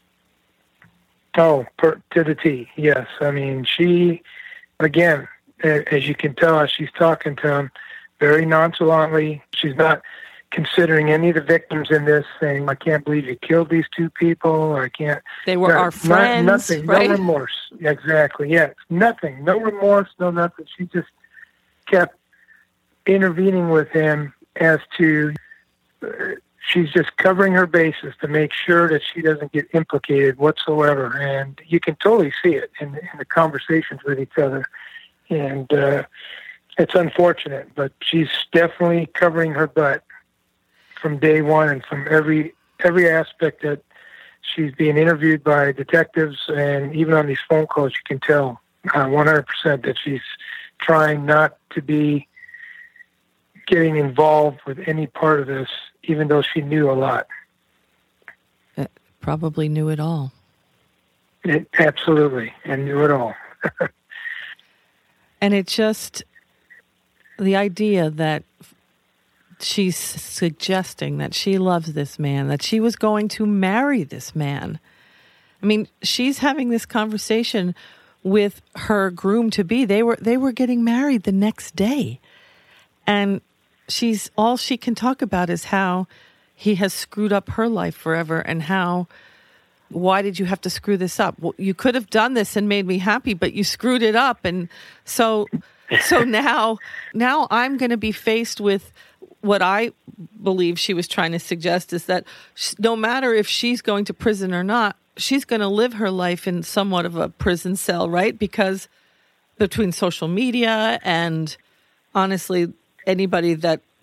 Oh, per, to the T, yes. I mean, she, again, as you can tell, as she's talking to him, very nonchalantly. She's not considering any of the victims in this, saying, "I can't believe you killed these two people. I can't." They were no, our friends. Not, nothing, right? No remorse. Exactly, yes. Nothing. No remorse, no nothing. She just kept intervening with him as to, uh, she's just covering her bases to make sure that she doesn't get implicated whatsoever. And you can totally see it in, in the conversations with each other. And uh, it's unfortunate, but she's definitely covering her butt from day one, and from every every aspect that she's being interviewed by detectives, and even on these phone calls, you can tell uh, one hundred percent that she's trying not to be getting involved with any part of this, even though she knew a lot. Uh, probably knew it all. It, absolutely, and knew it all. And it just, the idea that she's suggesting that she loves this man, that she was going to marry this man. I mean, she's having this conversation with her groom-to-be. They were they were getting married the next day. And she's all she can talk about is how he has screwed up her life forever, and how, why did you have to screw this up? Well, you could have done this and made me happy, but you screwed it up. And so so now now I'm going to be faced with what I believe she was trying to suggest, is that no matter if she's going to prison or not, she's going to live her life in somewhat of a prison cell, right? Because between social media and, honestly, anybody that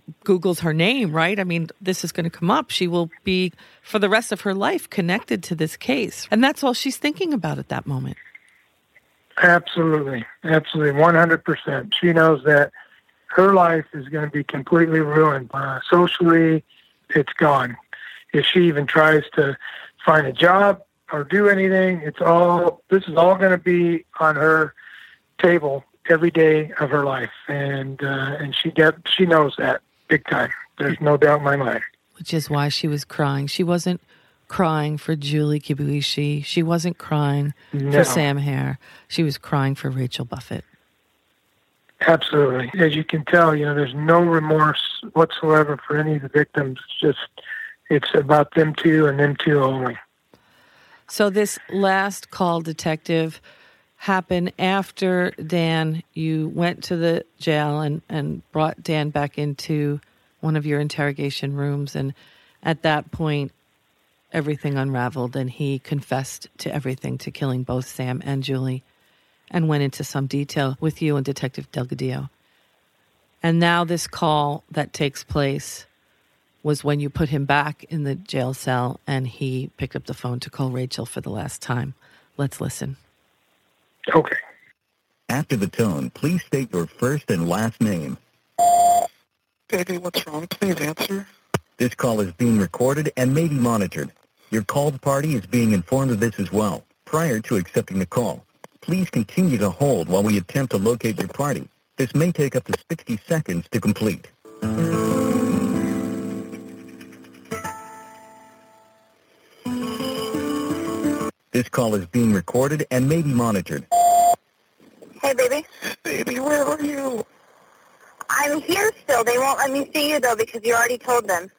Googles her name, right? I mean, this is going to come up. She will be, for the rest of her life, connected to this case. And that's all she's thinking about at that moment. Absolutely. Absolutely. one hundred percent. She knows that her life is going to be completely ruined. Uh, socially, it's gone. If she even tries to find a job or do anything, it's all, this is all going to be on her table every day of her life. And, uh, and she get, she knows that big time. There's no doubt in my mind. Which is why she was crying. She wasn't crying for Julie Kibuishi. She wasn't crying No. for Sam Hare. She was crying for Rachel Buffett. Absolutely. As you can tell, you know, there's no remorse whatsoever for any of the victims. It's just, it's about them two and them two only. So this last call, detective, happened after Dan, you went to the jail and, and brought Dan back into one of your interrogation rooms. And at that point, everything unraveled and he confessed to everything, to killing both Sam and Julie, and went into some detail with you and Detective Delgadillo. And now this call that takes place was when you put him back in the jail cell and he picked up the phone to call Rachel for the last time. Let's listen. Okay. After the tone, please state your first and last name. Baby, what's wrong? Please answer. This call is being recorded and may be monitored. Your called party is being informed of this as well. Prior to accepting the call, please continue to hold while we attempt to locate your party. This may take up to sixty seconds to complete. This call is being recorded and may be monitored. Hey, baby. Baby, where are you? I'm here still. They won't let me see you, though, because you already told them.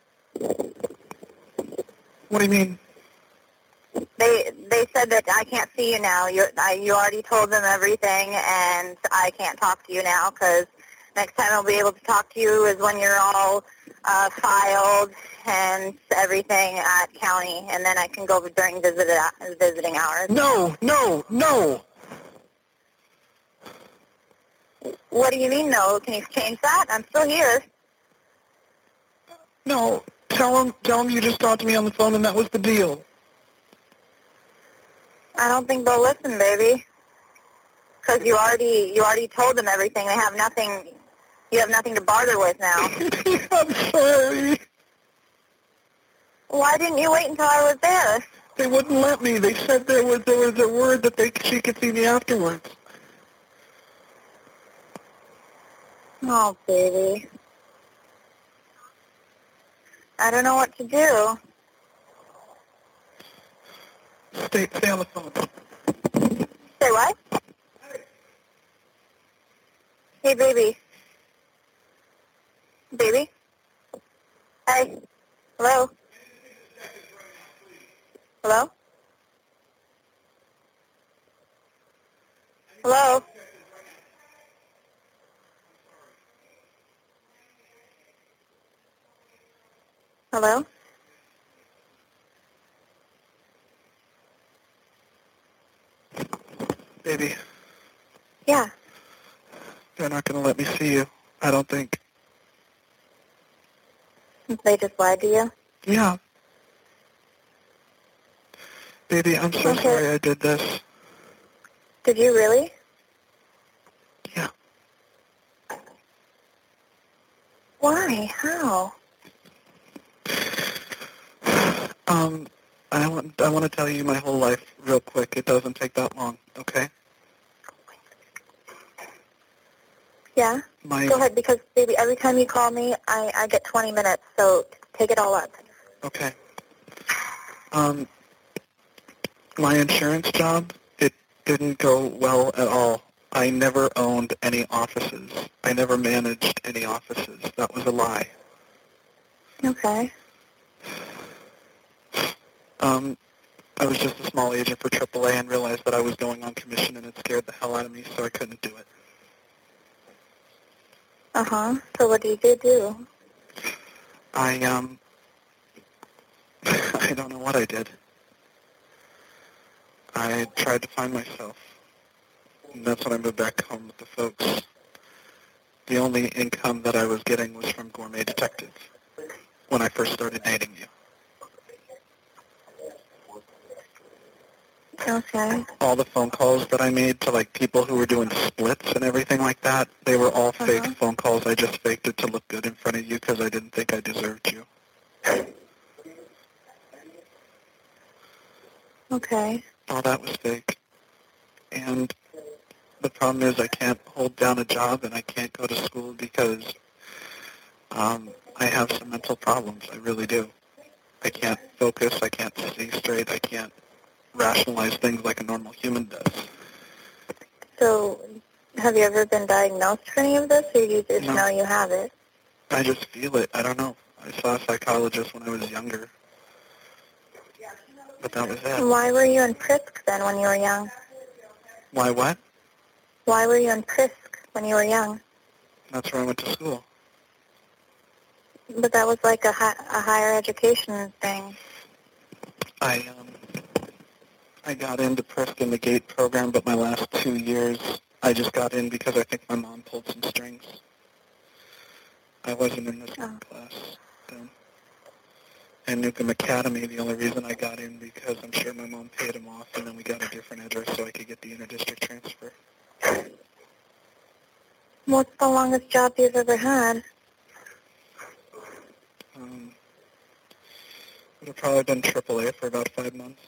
What do you mean? They they said that I can't see you now. You I, you already told them everything, and I can't talk to you now because next time I'll be able to talk to you is when you're all uh, filed and everything at county, and then I can go during visit, visiting hours. No, no, no. What do you mean, no? Can you change that? I'm still here. No. Tell him, tell him you just talked to me on the phone and that was the deal. I don't think they'll listen, baby. Because you already you already told them everything. They have nothing. You have nothing to barter with now. I'm sorry. Why didn't you wait until I was there? They wouldn't let me. They said there was there was a word that they she could see me afterwards. Oh, baby. I don't know what to do. Stay, stay on the phone. Say what? Hey, baby. Baby? Hey. Hello? Hello? Hello? Hello? Baby, Yeah. they're not going to let me see you. I don't think. They just lied to you? Yeah. Baby, I'm so Okay. sorry I did this. Did you really? Yeah. Why? How? Um, I want I want to tell you my whole life real quick. It doesn't take that long, okay? Yeah? My Go ahead, because, baby, every time you call me, I, I get twenty minutes, so take it all up. Okay. Um, my insurance job, it didn't go well at all. I never owned any offices. I never managed any offices. That was a lie. Okay. Um, I was just a small agent for triple A and realized that I was going on commission, and it scared the hell out of me, so I couldn't do it. Uh-huh. So what did you do? I, um, I don't know what I did. I tried to find myself, and that's when I moved back home with the folks. The only income that I was getting was from Gourmet Detective when I first started dating you. Okay. All the phone calls that I made to like people who were doing splits and everything like that, they were all Uh-huh. fake phone calls. I just faked it to look good in front of you because I didn't think I deserved you. Okay. All that was fake. And the problem is I can't hold down a job and I can't go to school because um, I have some mental problems. I really do. I can't focus. I can't see straight. I can't rationalize things like a normal human does. So, have you ever been diagnosed for any of this, or you just No. know you have it? I just feel it. I don't know. I saw a psychologist when I was younger. But that was it. Why were you in Prisk then when you were young? Why what? Why were you in Prisk when you were young? That's where I went to school. But that was like a, hi- a higher education thing. I um I got into Preston the GATE program, but my last two years I just got in because I think my mom pulled some strings. I wasn't in this Oh. class then. And Newcomb Academy, the only reason I got in because I'm sure my mom paid him off, and then we got a different address so I could get the interdistrict transfer. What's the longest job you've ever had? Um, would have probably been triple A for about five months.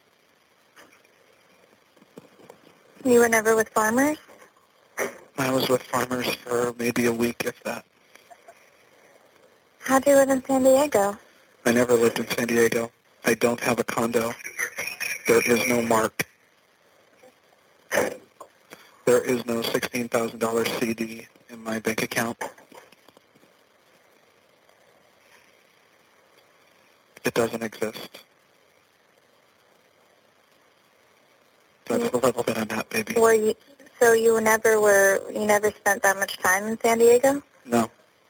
You were never with farmers? I was with farmers for maybe a week, if that. How'd you live in San Diego? I never lived in San Diego. I don't have a condo. There is no mark. There is no sixteen thousand dollars C D in my bank account. It doesn't exist. That's the level that I'm at, baby. Were you, so you never were, you never spent that much time in San Diego? No.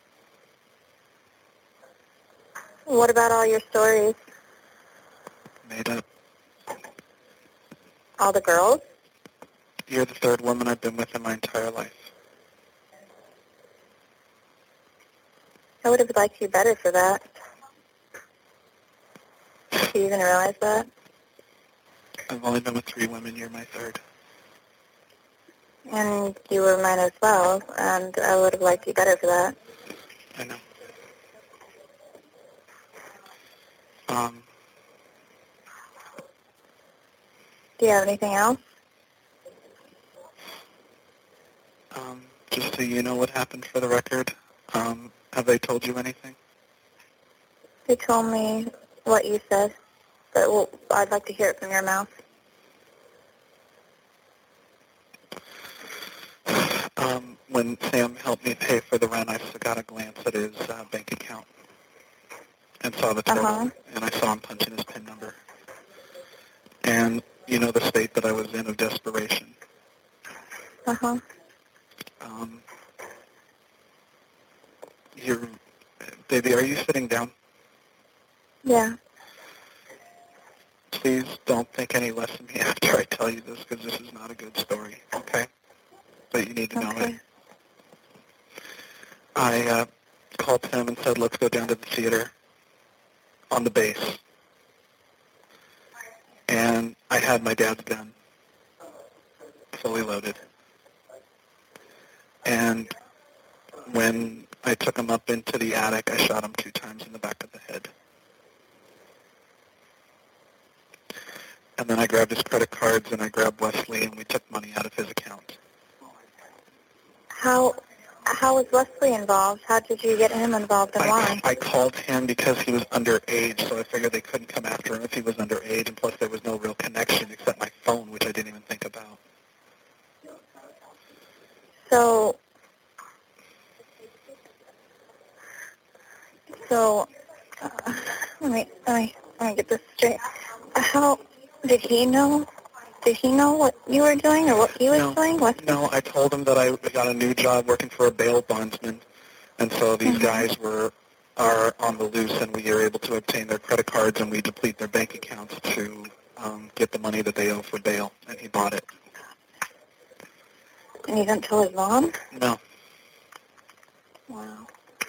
What about all your stories? Made up. All the girls? You're the third woman I've been with in my entire life. I would have liked you better for that. Do you even realize that? I've only been with three women. You're my third. And you were mine as well, and I would have liked you better for that. I know. Um, Do you have anything else? um, just so you know what happened for the record, um, have they told you anything? They told me what you said, but well, I'd like to hear it from your mouth. Um, when Sam helped me pay for the rent, I got a glance at his uh, bank account and saw the total, Uh-huh. and I saw him punching his PIN number. And you know the state that I was in of desperation. Uh-huh. Um, you're, baby, are you sitting down? Yeah. Please don't think any less of me after I tell you this, because this is not a good story, okay? But you need to know Okay. it. I uh, called him and said, let's go down to the theater on the base. And I had my dad's gun, fully loaded. And when I took him up into the attic, I shot him two times in the back of the head. And then I grabbed his credit cards and I grabbed Wesley and we took money out of his account. How how was Wesley involved? How did you get him involved and I, why? I called him because he was underage, so I figured they couldn't come after him if he was underage, and plus there was no real connection except my phone, which I didn't even think about. So, so uh, let me let me let me get this straight. How did he know? Did he know what you were doing or what he was No, doing? What? no, I told him that I got a new job working for a bail bondsman, and so these Mhm. guys were are on the loose, and we are able to obtain their credit cards, and we deplete their bank accounts to um, get the money that they owe for bail, and he bought it. And you didn't tell his mom? No, Wow.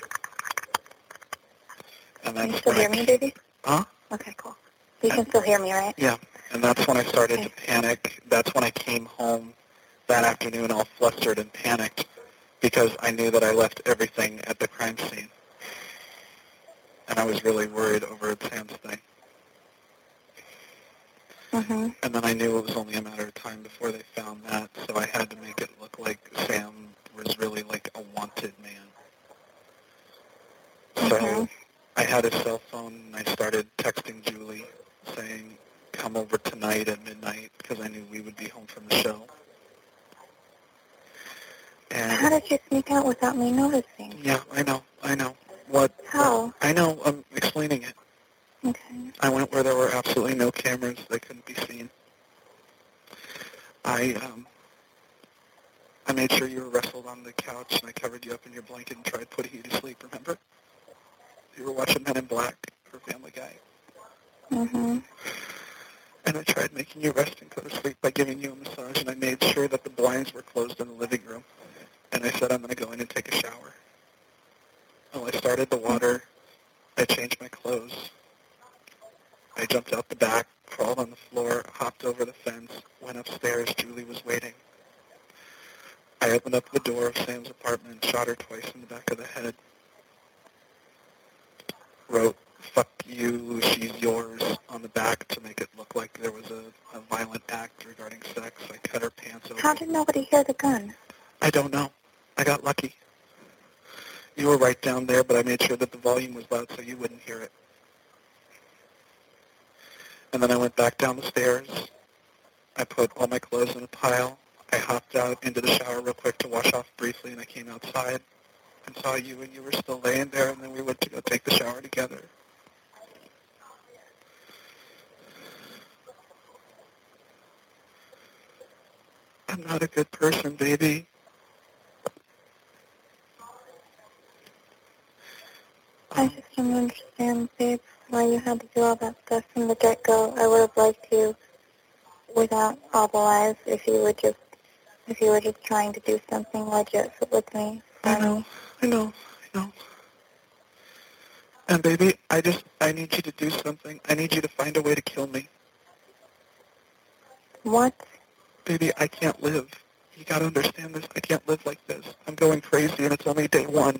And Can you that's still when hear I, me, baby? huh? Okay, cool. You can still hear me, right? Yeah, and that's when I started Okay. to panic. That's when I came home that afternoon all flustered and panicked because I knew that I left everything at the crime scene. And I was really worried over Sam's thing. Mm-hmm. And then I knew it was only a matter of time before they found that, so I had to make it look like Sam was really like a wanted man. So Mm-hmm. I had his cell phone, and I started texting Julie saying, come over tonight at midnight, because I knew we would be home from the show. And How did you sneak out without me noticing? yeah, I know, I know. What? How? I know, I'm explaining it. Okay. I went where there were absolutely no cameras. They couldn't be seen. I, um, I made sure you were wrestled on the couch, and I covered you up in your blanket and tried putting you to sleep, remember? You were watching Men in Black for Family Guy. Mm-hmm. And I tried making you rest and go to sleep by giving you a massage, and I made sure that the blinds were closed in the living room. And I said, I'm going to go in and take a shower. Well, I started the water. I changed my clothes. I jumped out the back, crawled on the floor, hopped over the fence, went upstairs. Julie was waiting. I opened up the door of Sam's apartment and shot her twice in the back of the head. Wrote, fuck you, she's yours, on the back to make it look like there was a, a violent act regarding sex. I cut her pants open. How did nobody hear the gun? I don't know. I got lucky. You were right down there, but I made sure that the volume was loud so you wouldn't hear it. And then I went back down the stairs. I put all my clothes in a pile. I hopped out into the shower real quick to wash off briefly, and I came outside and saw you, and you were still laying there, and then we went to go take the shower together. I'm not a good person, baby. I just don't understand, babe, why you had to do all that stuff from the get-go. I would have liked you without all the lies if you were just if you were just trying to do something legit with me. I know, I know, I know. And baby, I just, I need you to do something. I need you to find a way to kill me. What? Baby, I can't live. You gotta understand this. I can't live like this. I'm going crazy, and it's only day one.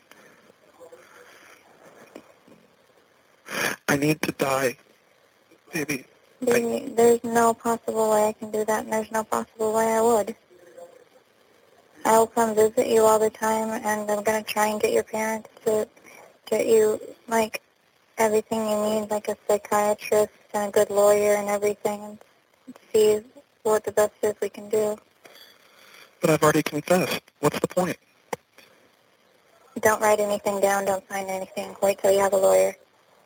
I need to die. Baby. Baby, I, there's no possible way I can do that, and there's no possible way I would. I will come visit you all the time, and I'm going to try and get your parents to get you, like, everything you need, like a psychiatrist and a good lawyer and everything, and see what the best is we can do. But I've already confessed. What's the point? Don't write anything down. Don't sign anything. Wait till you have a lawyer.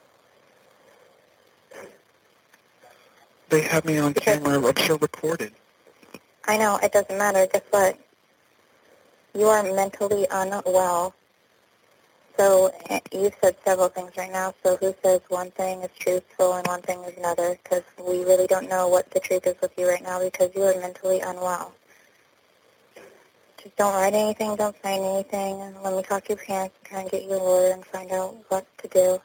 They have me on Because camera, I'm sure recorded. I know, it doesn't matter. Guess what? You are mentally unwell. So you've said several things right now, so who says one thing is truthful and one thing is another? Because we really don't know what the truth is with you right now because you are mentally unwell. Just don't write anything, don't sign anything, and let me talk to your parents and try and get you a lawyer and find out what to do.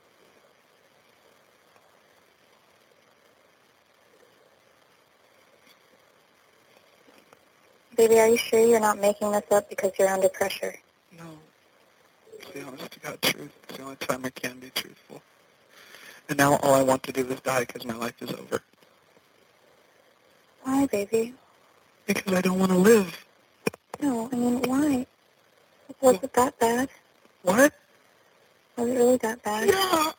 Baby, are you sure you're not making this up because you're under pressure? No. It's the honest to God truth. It's the only time I can be truthful. And now all I want to do is die because my life is over. Why, baby? Because I don't want to live. No, I mean, why? Was it that bad? What? Was it really that bad? Yeah.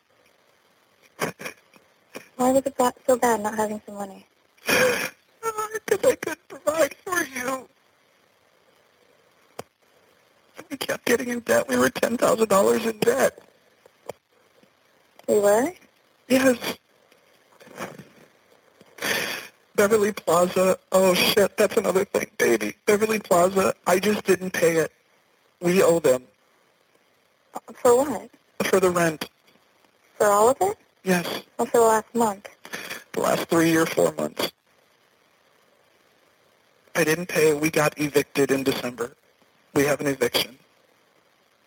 Why was it that so bad not having some money? Because I couldn't provide for you. We kept getting in debt. We were ten thousand dollars in debt. We were? Yes. Beverly Plaza. Oh, shit, that's another thing, baby. Beverly Plaza, I just didn't pay it. We owe them. For what? For the rent. For all of it? Yes. Or for the last month? The last three or four months. I didn't pay. We got evicted in December. We have an eviction.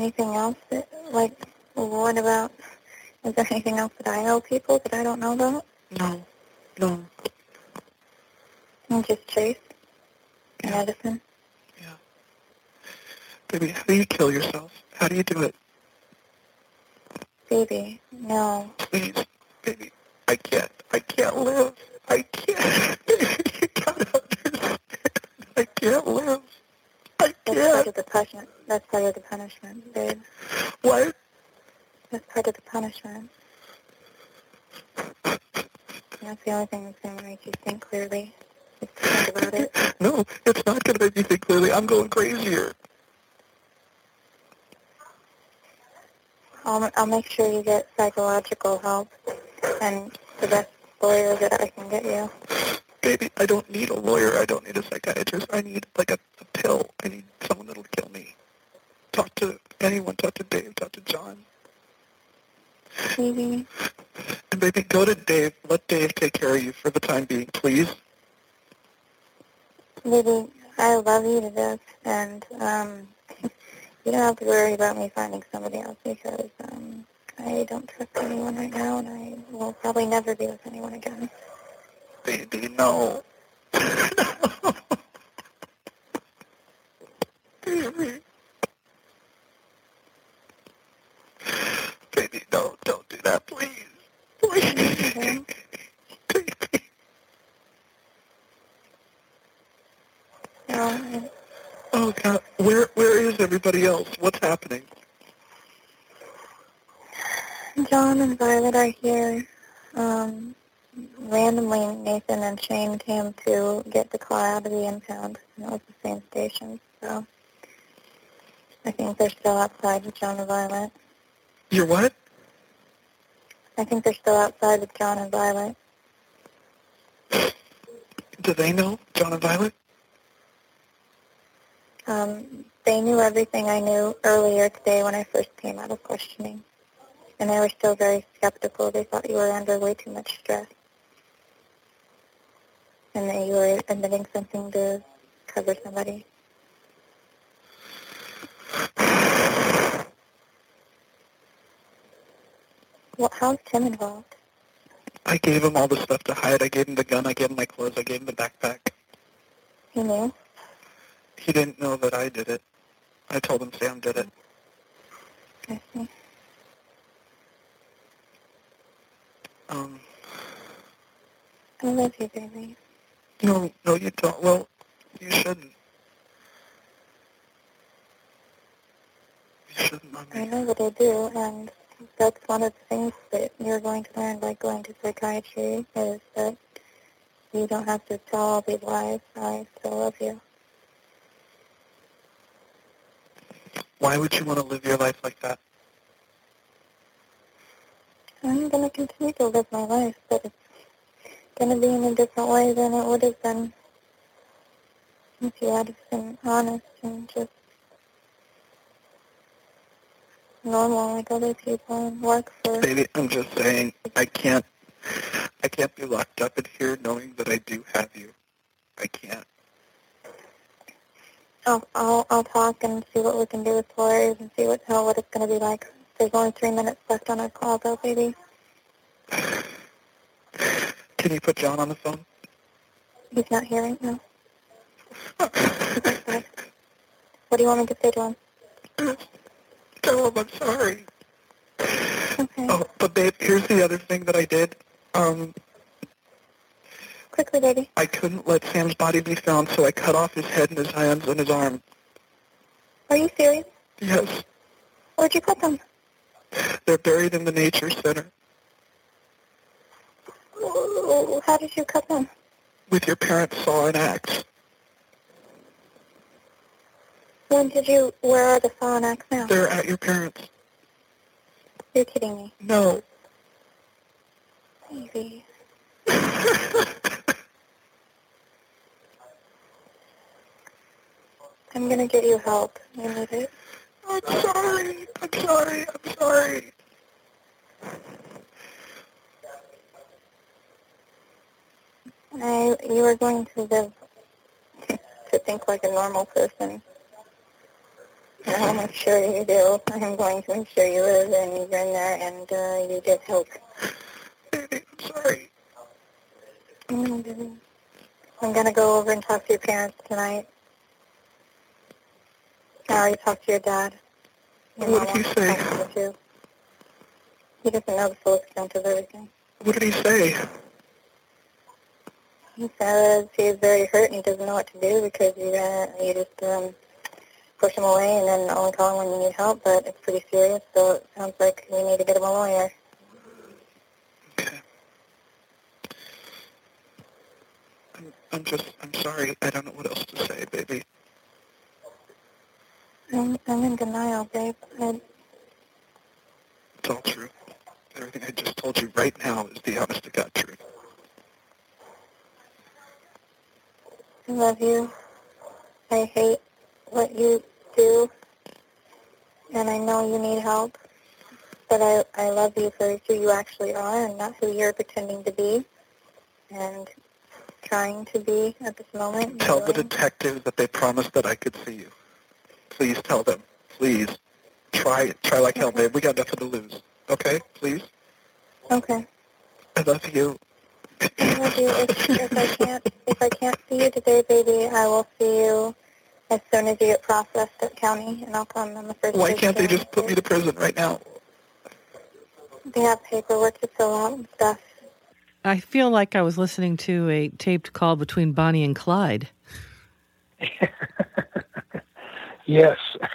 anything else that, like, what about, is there anything else that I owe people that I don't know about? No, no. And just Chase and Yeah. Edison? Yeah. Baby, how do you kill yourself? How do you do it? Baby, no. Please, baby, I can't. I can't live. I can't. Baby, you gotta understand. I can't live. I That's part can't. of the punishment. That's part of the punishment, babe. What? That's part of the punishment. And that's the only thing that's going to make you think clearly, is to think about it. No, it's not gonna make me think clearly. I'm going crazier. I'll, I'll make sure you get psychological help and the best lawyer that I can get you. Baby, I don't need a lawyer. I don't need a psychiatrist. I need, like, a, a pill. I need someone that'll kill me. Talk to anyone. Talk to Dave. Talk to John. Baby, And, baby, go to Dave. Let Dave take care of you for the time being, please. baby, I love you to death, and um, you don't have to worry about me finding somebody else because um, I don't trust anyone right now, and I will probably never be with anyone again. Baby, no. Baby. Baby, no, don't do that, please. Please. Okay. Baby. No, Oh, God. Where, where is everybody else? What's happening? John and Violet are here. Um, randomly, Nathan and Shane came to get the car out of the impound, and it was the same station, so I think they're still outside with John and Violet. You're what? I think they're still outside with John and Violet. Do they know, John and Violet? Um, they knew everything I knew earlier today when I first came out of questioning, and they were still very skeptical. They thought you were under way too much stress, and that you were admitting something to cover somebody. Well, how's Tim involved? I gave him all the stuff to hide. I gave him the gun. I gave him my clothes. I gave him the backpack. He knew? He didn't know that I did it. I told him Sam did it. I see. Um, I love you, baby. no, no, you don't. Well, you shouldn't. You shouldn't love I me. know that I do, and that's one of the things that you're going to learn by going to psychiatry is that you don't have to tell all these lies. I still love you. Why would you want to live your life like that? I'm going to continue to live my life, but it's going to be in a different way than it would have been if you had been honest and just normal like other people and work for... Baby, I'm just saying, I can't, I can't be locked up in here knowing that I do have you. I can't. I'll, I'll, I'll talk and see what we can do with lawyers and see what, how, what it's going to be like. There's only three minutes left on our call, though, baby. Can you put John on the phone? He's not here right now. He's outside. What do you want me to say to him? Tell him I'm sorry. Okay. Oh, but babe, here's the other thing that I did. Um, Quickly, baby. I couldn't let Sam's body be found, so I cut off his head and his hands and his arm. Are you serious? Yes, Where'd you put them? they're buried in the nature center. Oh, how did you cut them? With your parents' saw and axe. When did you... Where are the saw and axe now? They're at your parents'. You're kidding me. No. Baby. I'm going to get you help. You need it. I'm sorry. I'm sorry. I'm sorry. I, you are going to live to think like a normal person. I'm sure you do. I'm going to make sure you live and you're in there and uh, you get help. Baby, I'm sorry. Mm-hmm. I'm going to go over and talk to your parents tonight. I already talked to your dad. Your What mom did he wants to say? talk to you too. He doesn't know the full extent of everything. What did he say? He says he's very hurt and he doesn't know what to do because you, uh, you just um, push him away and then only call him when you need help, but it's pretty serious, so it sounds like we need to get him a lawyer. Okay. I'm, I'm just, I'm sorry. I don't know what else to say, baby. I'm, I'm in denial, babe. I, It's all true. Everything I just told you right now is the honest to God truth. I love you. I hate what you do, and I know you need help, but I, I love you for who you actually are and not who you're pretending to be and trying to be at this moment. Tell the doing. detectives that they promised that I could see you. Please tell them. Please. Try try like hell, babe. We got nothing to lose. Okay? Please? Okay. I love you. I love you. If, if I can't if I can't see you today, baby, I will see you as soon as you get processed at county, and I'll come on the first Why day can't they today. just put me to prison right now? They have paperwork to fill out and stuff. I feel like I was listening to a taped call between Bonnie and Clyde. Yes.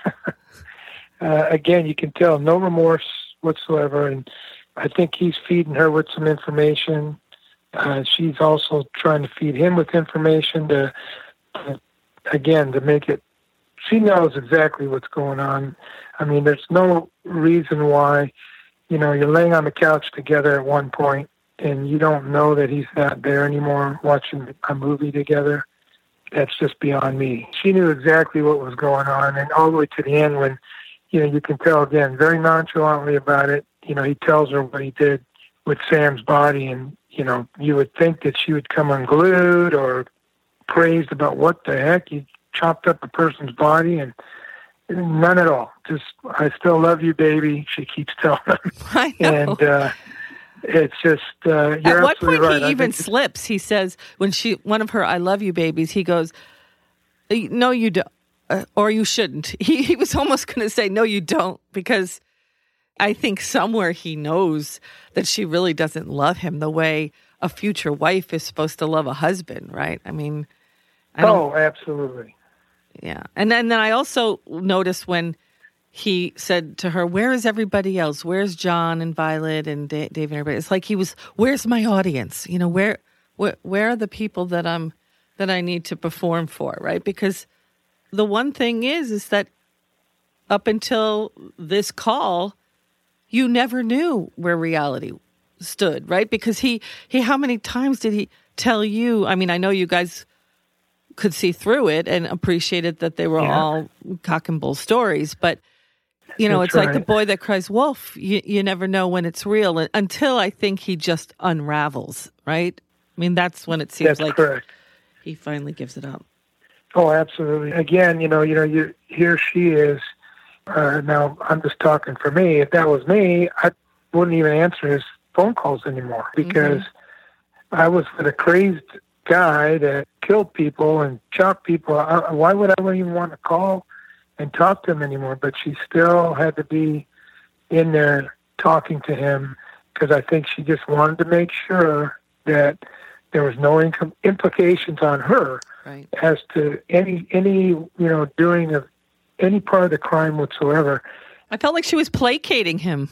uh, again, you can tell no remorse whatsoever, and I think he's feeding her with some information. Uh, she's also trying to feed him with information to, to, again, to make it. She knows exactly what's going on. I mean, there's no reason why, you know, you're laying on the couch together at one point and you don't know that he's not there anymore watching a movie together. That's just beyond me. She knew exactly what was going on, and all the way to the end when, you know, you can tell, again, very nonchalantly about it. You know, he tells her what he did with Sam's body, and, you know, you would think that she would come unglued or praised about what the heck, you chopped up a person's body, and none at all. Just, I still love you, baby, she keeps telling him. I know. And uh, it's just, uh, you're At what absolutely point right. he I even think it's- slips. He says, when she, one of her I love you babies, he goes, no, you don't, uh, or you shouldn't. He, he was almost going to say, no, you don't, because I think somewhere he knows that she really doesn't love him the way a future wife is supposed to love a husband, right? I mean, I don't, Oh, absolutely. yeah. And then, then I also noticed when he said to her, where is everybody else? Where's John and Violet and Da- Dave and everybody? It's like he was, where's my audience? You know, where, where, where are the people that I'm, that I need to perform for, right? Because the one thing is, is that up until this call, you never knew where reality stood, right? Because he, he, how many times did he tell you? I mean, I know you guys could see through it and appreciated that they were Yeah. all cock and bull stories, but you know, That's it's like the right. boy that cries wolf. You, you never know when it's real until I think he just unravels, right? I mean, that's when it seems That's like correct. he finally gives it up. Oh, absolutely. Again, you know, you know, you here she is. Uh, now, I'm just talking for me. If that was me, I wouldn't even answer his phone calls anymore because I was with a crazed guy that killed people and chopped people. I, why would I even want to call and talk to him anymore? But she still had to be in there talking to him because I think she just wanted to make sure that there was no income implications on her Right. as to any any you know doing of any part of the crime whatsoever. I felt like she was placating him.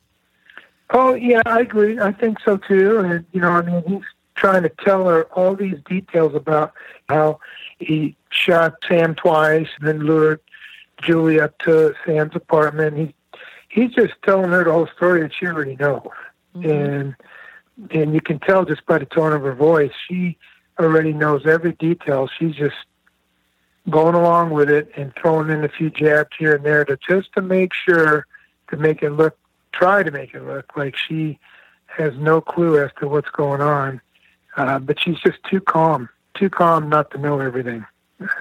Oh yeah, I agree. I think so too. And you know, I mean, he's trying to tell her all these details about how he shot Sam twice and then lured Julie up to Sam's apartment. He he's just telling her the whole story that she already knows. Mm-hmm. And and you can tell just by the tone of her voice, she already knows every detail. She's just going along with it and throwing in a few jabs here and there to just to make sure to make it look, try to make it look like she has no clue as to what's going on. Uh, but she's just too calm, too calm not to know everything.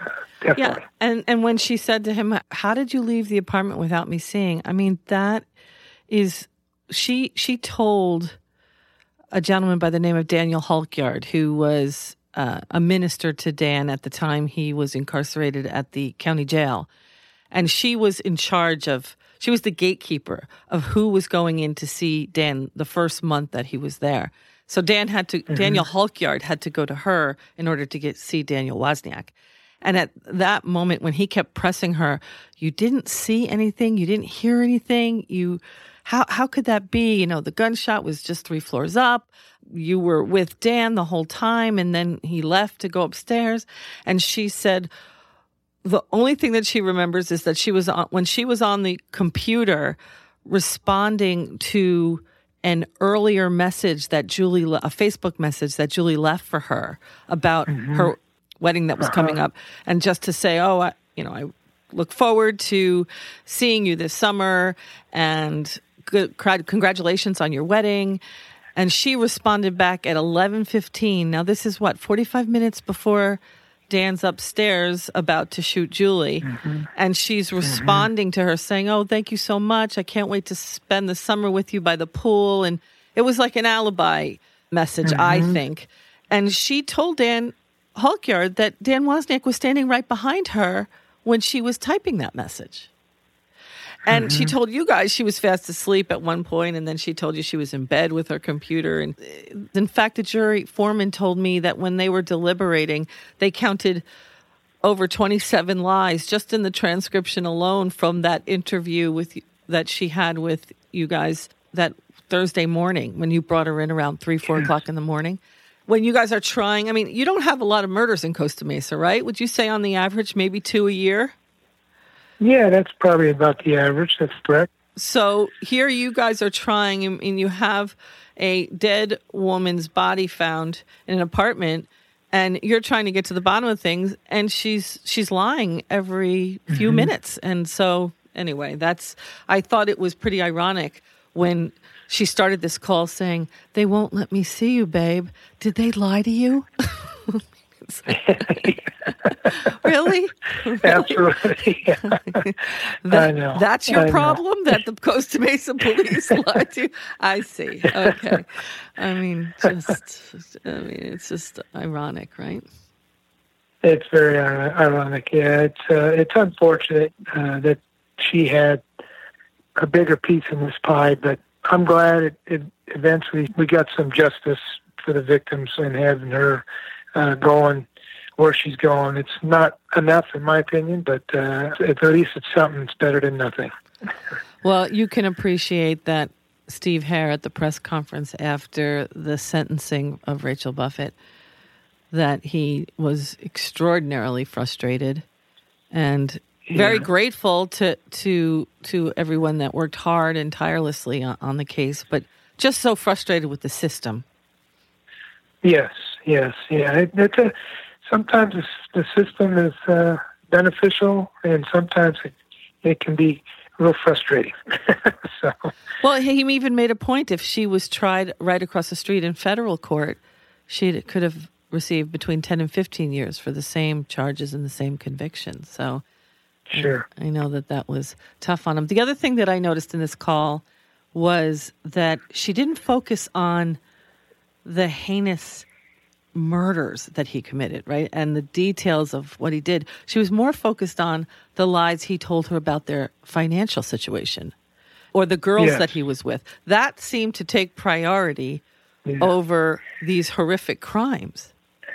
definitely. Yeah, and, and when she said to him, how did you leave the apartment without me seeing? I mean, that is, she she told a gentleman by the name of Daniel Halkyard, who was uh, a minister to Dan at the time he was incarcerated at the county jail. And she was in charge of, she was the gatekeeper of who was going in to see Dan the first month that he was there. So Dan had to, mm-hmm. Daniel Halkyard had to go to her in order to get see Daniel Wozniak. And at that moment when he kept pressing her, you didn't see anything, you didn't hear anything, you... How how could that be? You know, the gunshot was just three floors up. You were with Dan the whole time, and then he left to go upstairs. And she said the only thing that she remembers is that she was on, when she was on the computer responding to an earlier message that Julie, a Facebook message that Julie left for her about mm-hmm. her wedding that was uh-huh. coming up, and just to say, oh, I, you know, I look forward to seeing you this summer, and good, congratulations on your wedding. And she responded back at eleven fifteen. Now, this is what, forty-five minutes before Dan's upstairs about to shoot Julie. Mm-hmm. And she's responding mm-hmm. to her saying, oh, thank you so much. I can't wait to spend the summer with you by the pool. And it was like an alibi message, mm-hmm. I think. And she told Dan Halkyard that Dan Wozniak was standing right behind her when she was typing that message. And mm-hmm. she told you guys she was fast asleep at one point, and then she told you she was in bed with her computer. And in fact, the jury foreman told me that when they were deliberating, they counted over twenty-seven lies just in the transcription alone from that interview with that she had with you guys that Thursday morning when you brought her in around three, four yes. o'clock in the morning. When you guys are trying, I mean, you don't have a lot of murders in Costa Mesa, right? Would you say on the average, maybe two a year? Yeah, that's probably about the average. That's correct. So here you guys are trying, and you have a dead woman's body found in an apartment, and you're trying to get to the bottom of things, and she's she's lying every few mm-hmm. minutes. And so anyway, that's I thought it was pretty ironic when she started this call saying, they won't let me see you, babe. Did they lie to you? Really? Really? Absolutely. Yeah. that, I know. That's your I problem, know. that the Costa Mesa police lied to you? I see. Okay. I mean, just, I mean, it's just ironic, right? It's very ironic, yeah. It's, uh, it's unfortunate uh, that she had a bigger piece in this pie, but I'm glad it, it eventually we got some justice for the victims and having her uh, going where she's going. It's not enough, in my opinion, but uh, at least it's something that's better than nothing. Well, you can appreciate that Steve Hare at the press conference after the sentencing of Rachel Buffett, that he was extraordinarily frustrated and yeah. very grateful to to to everyone that worked hard and tirelessly on, on the case, but just so frustrated with the system. Yes, yes, yeah. It, it's a, sometimes the system is uh, beneficial, and sometimes it, it can be real frustrating. so. Well, he even made a point. If she was tried right across the street in federal court, she could have received between ten and fifteen years for the same charges and the same conviction. So sure. I, I know that that was tough on him. The other thing that I noticed in this call was that she didn't focus on the heinous murders that he committed, right? And the details of what he did. She was more focused on the lies he told her about their financial situation or the girls yes. that he was with. That seemed to take priority yeah. over these horrific crimes.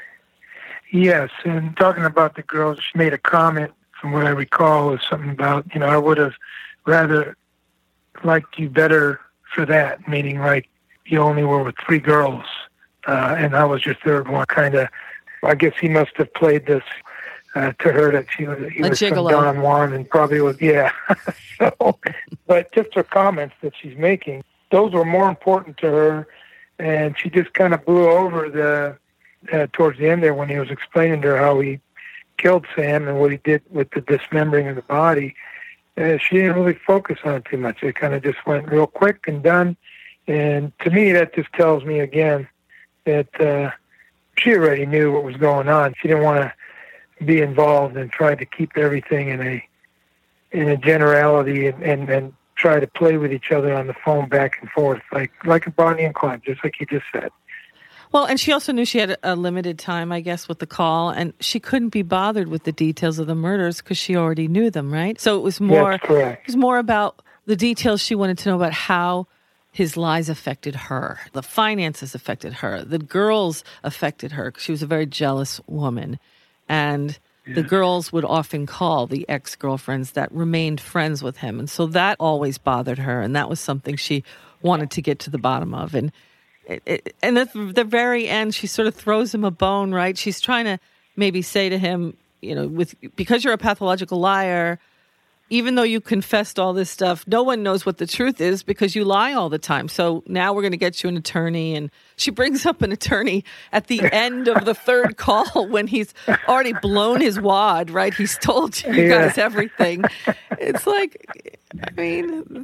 Yes, and talking about the girls, she made a comment, from what I recall, was something about, you know, I would have rather liked you better for that, meaning like you only were with three girls, uh, and I was your third one. Kind of, I guess he must have played this uh, to her that she was, he a was some gigolo. Don Juan, and probably was, yeah. so, but just her comments that she's making, those were more important to her, and she just kind of blew over the, uh, towards the end there when he was explaining to her how he killed Sam and what he did with the dismembering of the body. Uh, she didn't really focus on it too much. It kind of just went real quick and done. And to me, that just tells me again that uh, she already knew what was going on. She didn't want to be involved and try to keep everything in a in a generality and, and, and try to play with each other on the phone back and forth, like like a Bonnie and Clyde, just like you just said. Well, and she also knew she had a limited time, I guess, with the call, and she couldn't be bothered with the details of the murders because she already knew them, right? So it was more, That's correct. It was more about the details she wanted to know about how his lies affected her, the finances affected her, the girls affected her, because she was a very jealous woman. And yeah. the girls would often call the ex-girlfriends that remained friends with him. And so that always bothered her, and that was something she wanted to get to the bottom of. And it, it, and at the very end, she sort of throws him a bone, right? She's trying to maybe say to him, you know, with because you're a pathological liar, even though you confessed all this stuff, no one knows what the truth is because you lie all the time. So now we're going to get you an attorney. And she brings up an attorney at the end of the third call when he's already blown his wad, right? He's told you yeah. guys everything. It's like, I mean,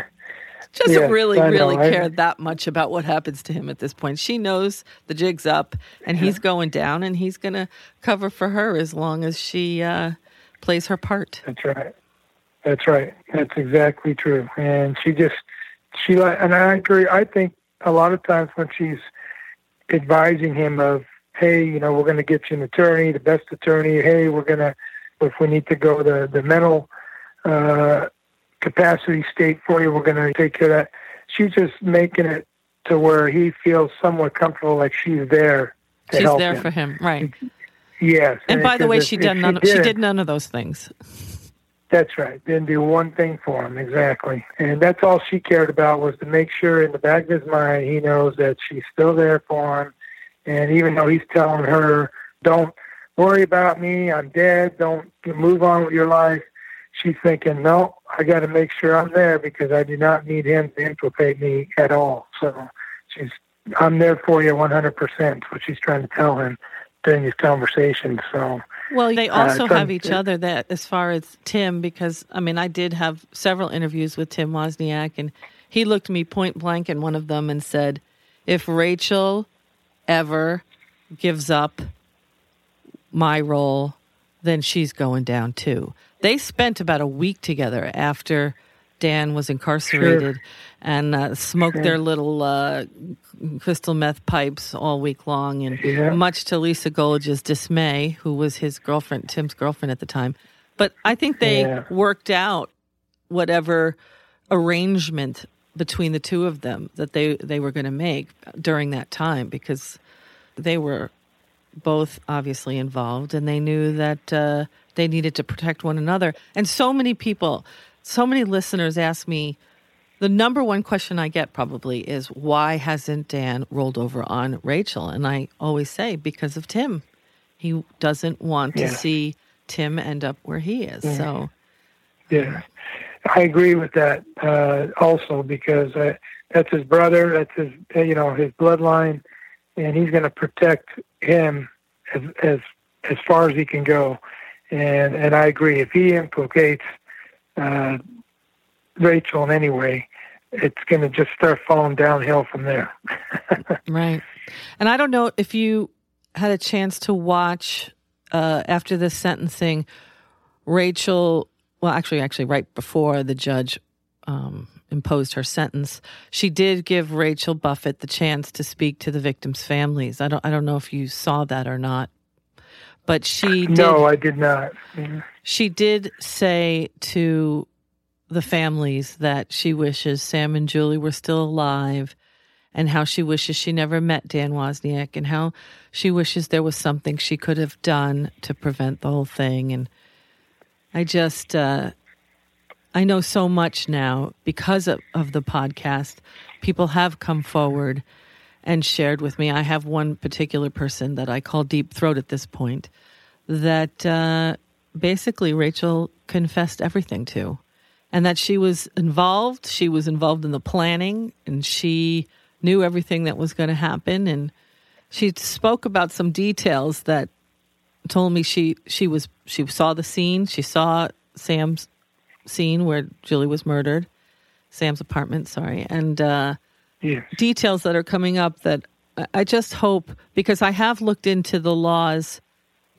she doesn't yes, really, I really know. care I... that much about what happens to him at this point. She knows the jig's up and he's going down and he's going to cover for her as long as she uh, plays her part. That's right. That's right. That's exactly true. And she just, she, and I agree, I think a lot of times when she's advising him of, hey, you know, we're going to get you an attorney, the best attorney, hey, we're going to, if we need to go the, the mental uh, capacity state for you, we're going to take care of that. She's just making it to where he feels somewhat comfortable, like she's there to She's help there him. for him, right. Yes. And, and by the way, if, she, if done she, none of, did, she did none of those things. That's right. Didn't do one thing for him, exactly. And that's all she cared about, was to make sure in the back of his mind he knows that she's still there for him. And even though he's telling her, don't worry about me, I'm dead, don't move on with your life, she's thinking, no, I got to make sure I'm there because I do not need him to implicate me at all. So she's, I'm there for you one hundred percent, what she's trying to tell him during these conversations. So, well, they also uh, have each other that as far as Tim, because, I mean, I did have several interviews with Tim Wozniak, and he looked me point blank in one of them and said, if Rachel ever gives up my role, then she's going down too. They spent about a week together after Dan was incarcerated sure. and uh, smoked sure. their little uh, crystal meth pipes all week long, and yeah. much to Lisa Goldge's dismay, who was his girlfriend, Tim's girlfriend at the time. But I think they yeah. worked out whatever arrangement between the two of them that they, they were going to make during that time, because they were both obviously involved, and they knew that uh, they needed to protect one another. And so many people, so many listeners ask me, the number one question I get probably is, why hasn't Dan rolled over on Rachel? And I always say, because of Tim. He doesn't want yeah. to see Tim end up where he is. Yeah. So, yeah, I agree with that uh, also, because uh, that's his brother, that's his, you know, his bloodline, and he's going to protect him as, as as far as he can go. And and I agree. If he implicates uh, Rachel in any way, it's going to just start falling downhill from there. Right. And I don't know if you had a chance to watch uh, after the sentencing, Rachel, well, actually, actually right before the judge um, imposed her sentence, she did give Rachel Buffett the chance to speak to the victims' families. I don't, I don't know if you saw that or not, but she did. No, I did not. Mm-hmm. She did say to the families that she wishes Sam and Julie were still alive, and how she wishes she never met Dan Wozniak, and how she wishes there was something she could have done to prevent the whole thing. And I just, uh, I know so much now because of, of the podcast. People have come forward and shared with me. I have one particular person that I call Deep Throat at this point that uh, basically Rachel confessed everything to, and that she was involved. She was involved in the planning, and she knew everything that was going to happen. And she spoke about some details that told me she, she was, she saw the scene. She saw Sam's scene where Julie was murdered, Sam's apartment, sorry. And uh, yeah. details that are coming up that I just hope, because I have looked into the laws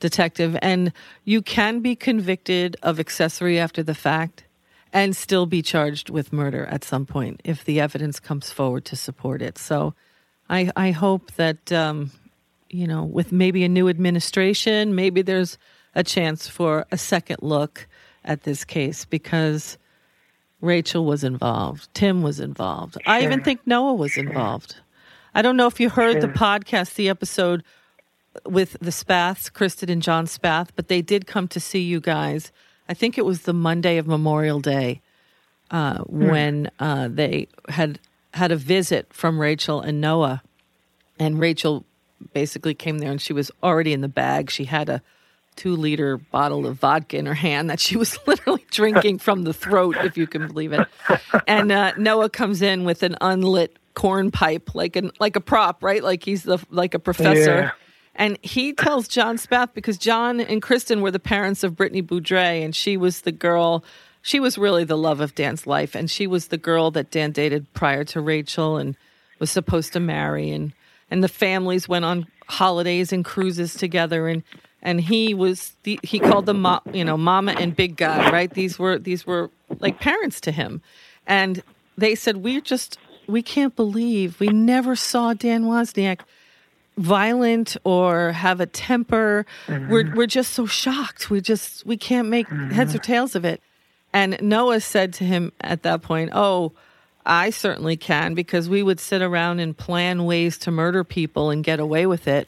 detective, and you can be convicted of accessory after the fact and still be charged with murder at some point if the evidence comes forward to support it. So I, I hope that, um, you know, with maybe a new administration, maybe there's a chance for a second look at this case, because Rachel was involved. Tim was involved. Sure. I even think Noah was involved. I don't know if you heard sure. the podcast, the episode with the Spaths, Kristen and John Spath, but they did come to see you guys. I think it was the Monday of Memorial Day uh, hmm. when uh, they had had a visit from Rachel and Noah. And Rachel basically came there and she was already in the bag. She had a two-liter bottle of vodka in her hand that she was literally drinking from the throat, if you can believe it. And uh, Noah comes in with an unlit corn pipe, like an like a prop, right? Like he's the like a professor. Yeah. And he tells John Spath, because John and Kristen were the parents of Brittany Boudreaux, and she was the girl, she was really the love of Dan's life, and she was the girl that Dan dated prior to Rachel and was supposed to marry, and, and the families went on holidays and cruises together, and and he was, the, he called them, mo- you know, mama and big guy, right? These were, these were like parents to him. And they said, we just, we can't believe, we never saw Dan Wozniak violent or have a temper. Mm-hmm. We're we're just so shocked. We just we can't make mm-hmm. heads or tails of it. And Noah said to him at that point, "Oh, I certainly can, because we would sit around and plan ways to murder people and get away with it."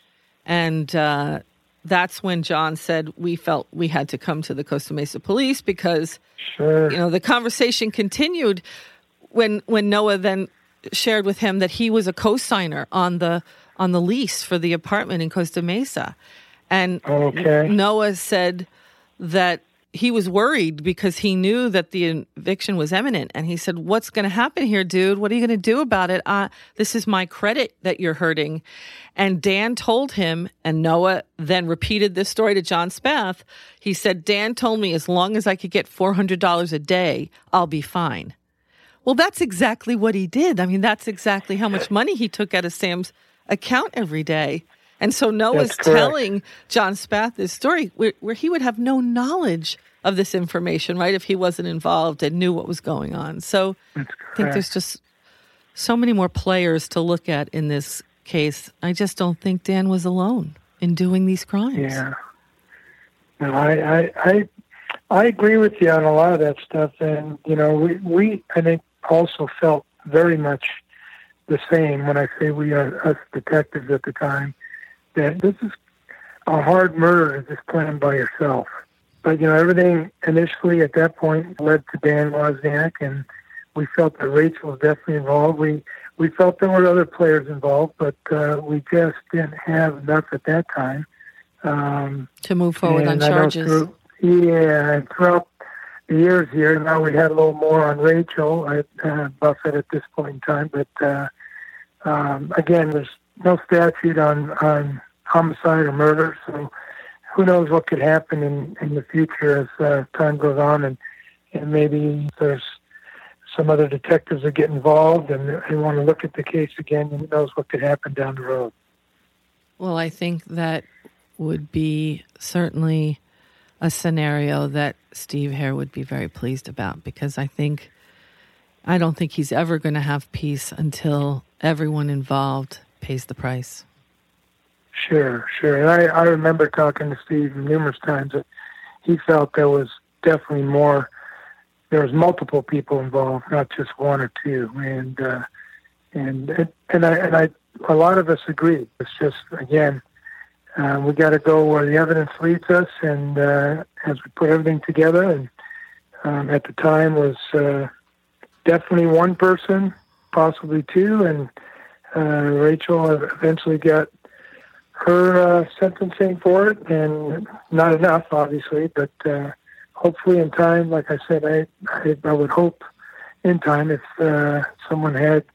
And uh, that's when John said we felt we had to come to the Costa Mesa police, because sure. you know the conversation continued when when Noah then shared with him that he was a co-signer on the on the lease for the apartment in Costa Mesa. And okay. Noah said that he was worried because he knew that the eviction was imminent. And he said, what's going to happen here, dude? What are you going to do about it? Uh, this is my credit that you're hurting. And Dan told him, and Noah then repeated this story to John Spath. He said, Dan told me as long as I could get four hundred dollars a day, I'll be fine. Well, that's exactly what he did. I mean, that's exactly how much money he took out of Sam's account every day. And so Noah's telling John Spath this story where, where he would have no knowledge of this information, right, if he wasn't involved and knew what was going on. So I think there's just so many more players to look at in this case. I just don't think Dan was alone in doing these crimes. Yeah. No, I, I, I, I agree with you on a lot of that stuff. And, you know, we, we I think, also felt very much the same when I say we are us detectives at the time, that this is a hard murder to just plan by yourself. But, you know, everything initially at that point led to Dan Wozniak, and we felt that Rachel was definitely involved. We we felt there were other players involved, but uh, we just didn't have enough at that time. Um, to move forward on charges. Through, yeah, and throughout the years here, now we had a little more on Rachel at uh, Buffett at this point in time, but uh, um, again, there's no statute on, on homicide or murder, so who knows what could happen in, in the future as uh, time goes on, and, and maybe there's some other detectives that get involved and they want to look at the case again, and who knows what could happen down the road. Well, I think that would be certainly a scenario that Steve Hare would be very pleased about, because I think, I don't think he's ever going to have peace until everyone involved pays the price. Sure, sure. And I, I remember talking to Steve numerous times that he felt there was definitely more, there was multiple people involved, not just one or two. And, uh, and, it, and I, and I, a lot of us agree. It's just, again, Uh, we got to go where the evidence leads us, and uh, as we put everything together, and um, at the time was uh, definitely one person, possibly two, and uh, Rachel eventually got her uh, sentencing for it, and not enough, obviously, but uh, hopefully in time, like I said, I, I, I would hope in time if uh, someone had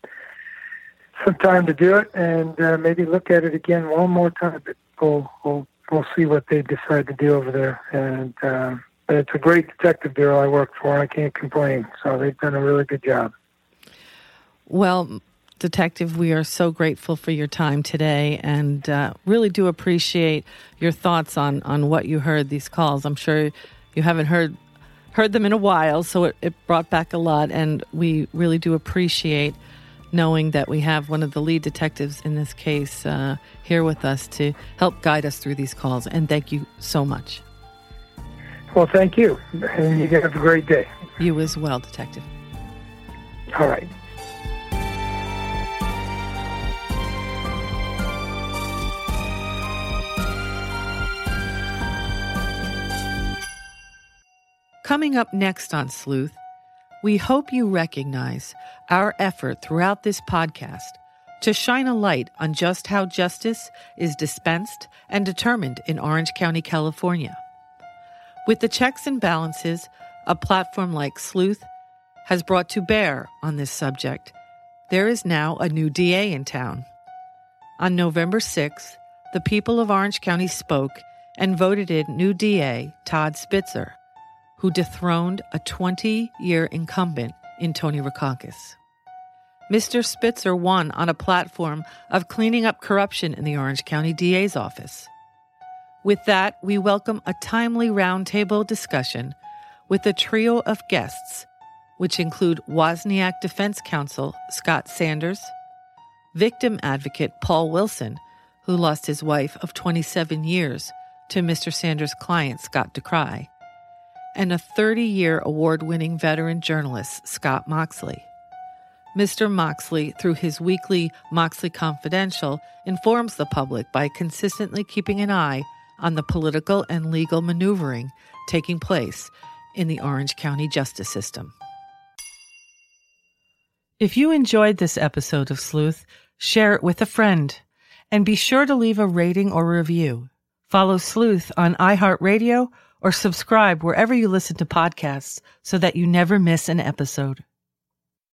some time to do it and uh, maybe look at it again one more time. But we'll, we'll, we'll see what they decide to do over there. And uh, it's a great detective bureau I work for. I can't complain. So they've done a really good job. Well, Detective, we are so grateful for your time today and uh, really do appreciate your thoughts on, on what you heard, these calls. I'm sure you haven't heard heard them in a while, so it, it brought back a lot, and we really do appreciate knowing that we have one of the lead detectives in this case uh, here with us to help guide us through these calls, and thank you so much. Well, thank you, and you have a great day. You as well, Detective. All right. Coming up next on Sleuth, we hope you recognize our effort throughout this podcast to shine a light on just how justice is dispensed and determined in Orange County, California. With the checks and balances a platform like Sleuth has brought to bear on this subject, there is now a new D A in town. On November sixth, the people of Orange County spoke and voted in new D A Todd Spitzer, who dethroned a twenty-year incumbent in Tony Rackauckas. Mister Spitzer won on a platform of cleaning up corruption in the Orange County D A's office. With that, we welcome a timely roundtable discussion with a trio of guests, which include Wozniak Defense Counsel Scott Sanders, victim advocate Paul Wilson, who lost his wife of twenty-seven years to Mister Sanders' client Scott DeCry, and a thirty-year award-winning veteran journalist, Scott Moxley. Mister Moxley, through his weekly Moxley Confidential, informs the public by consistently keeping an eye on the political and legal maneuvering taking place in the Orange County justice system. If you enjoyed this episode of Sleuth, share it with a friend, and be sure to leave a rating or review. Follow Sleuth on iHeartRadio or subscribe wherever you listen to podcasts so that you never miss an episode.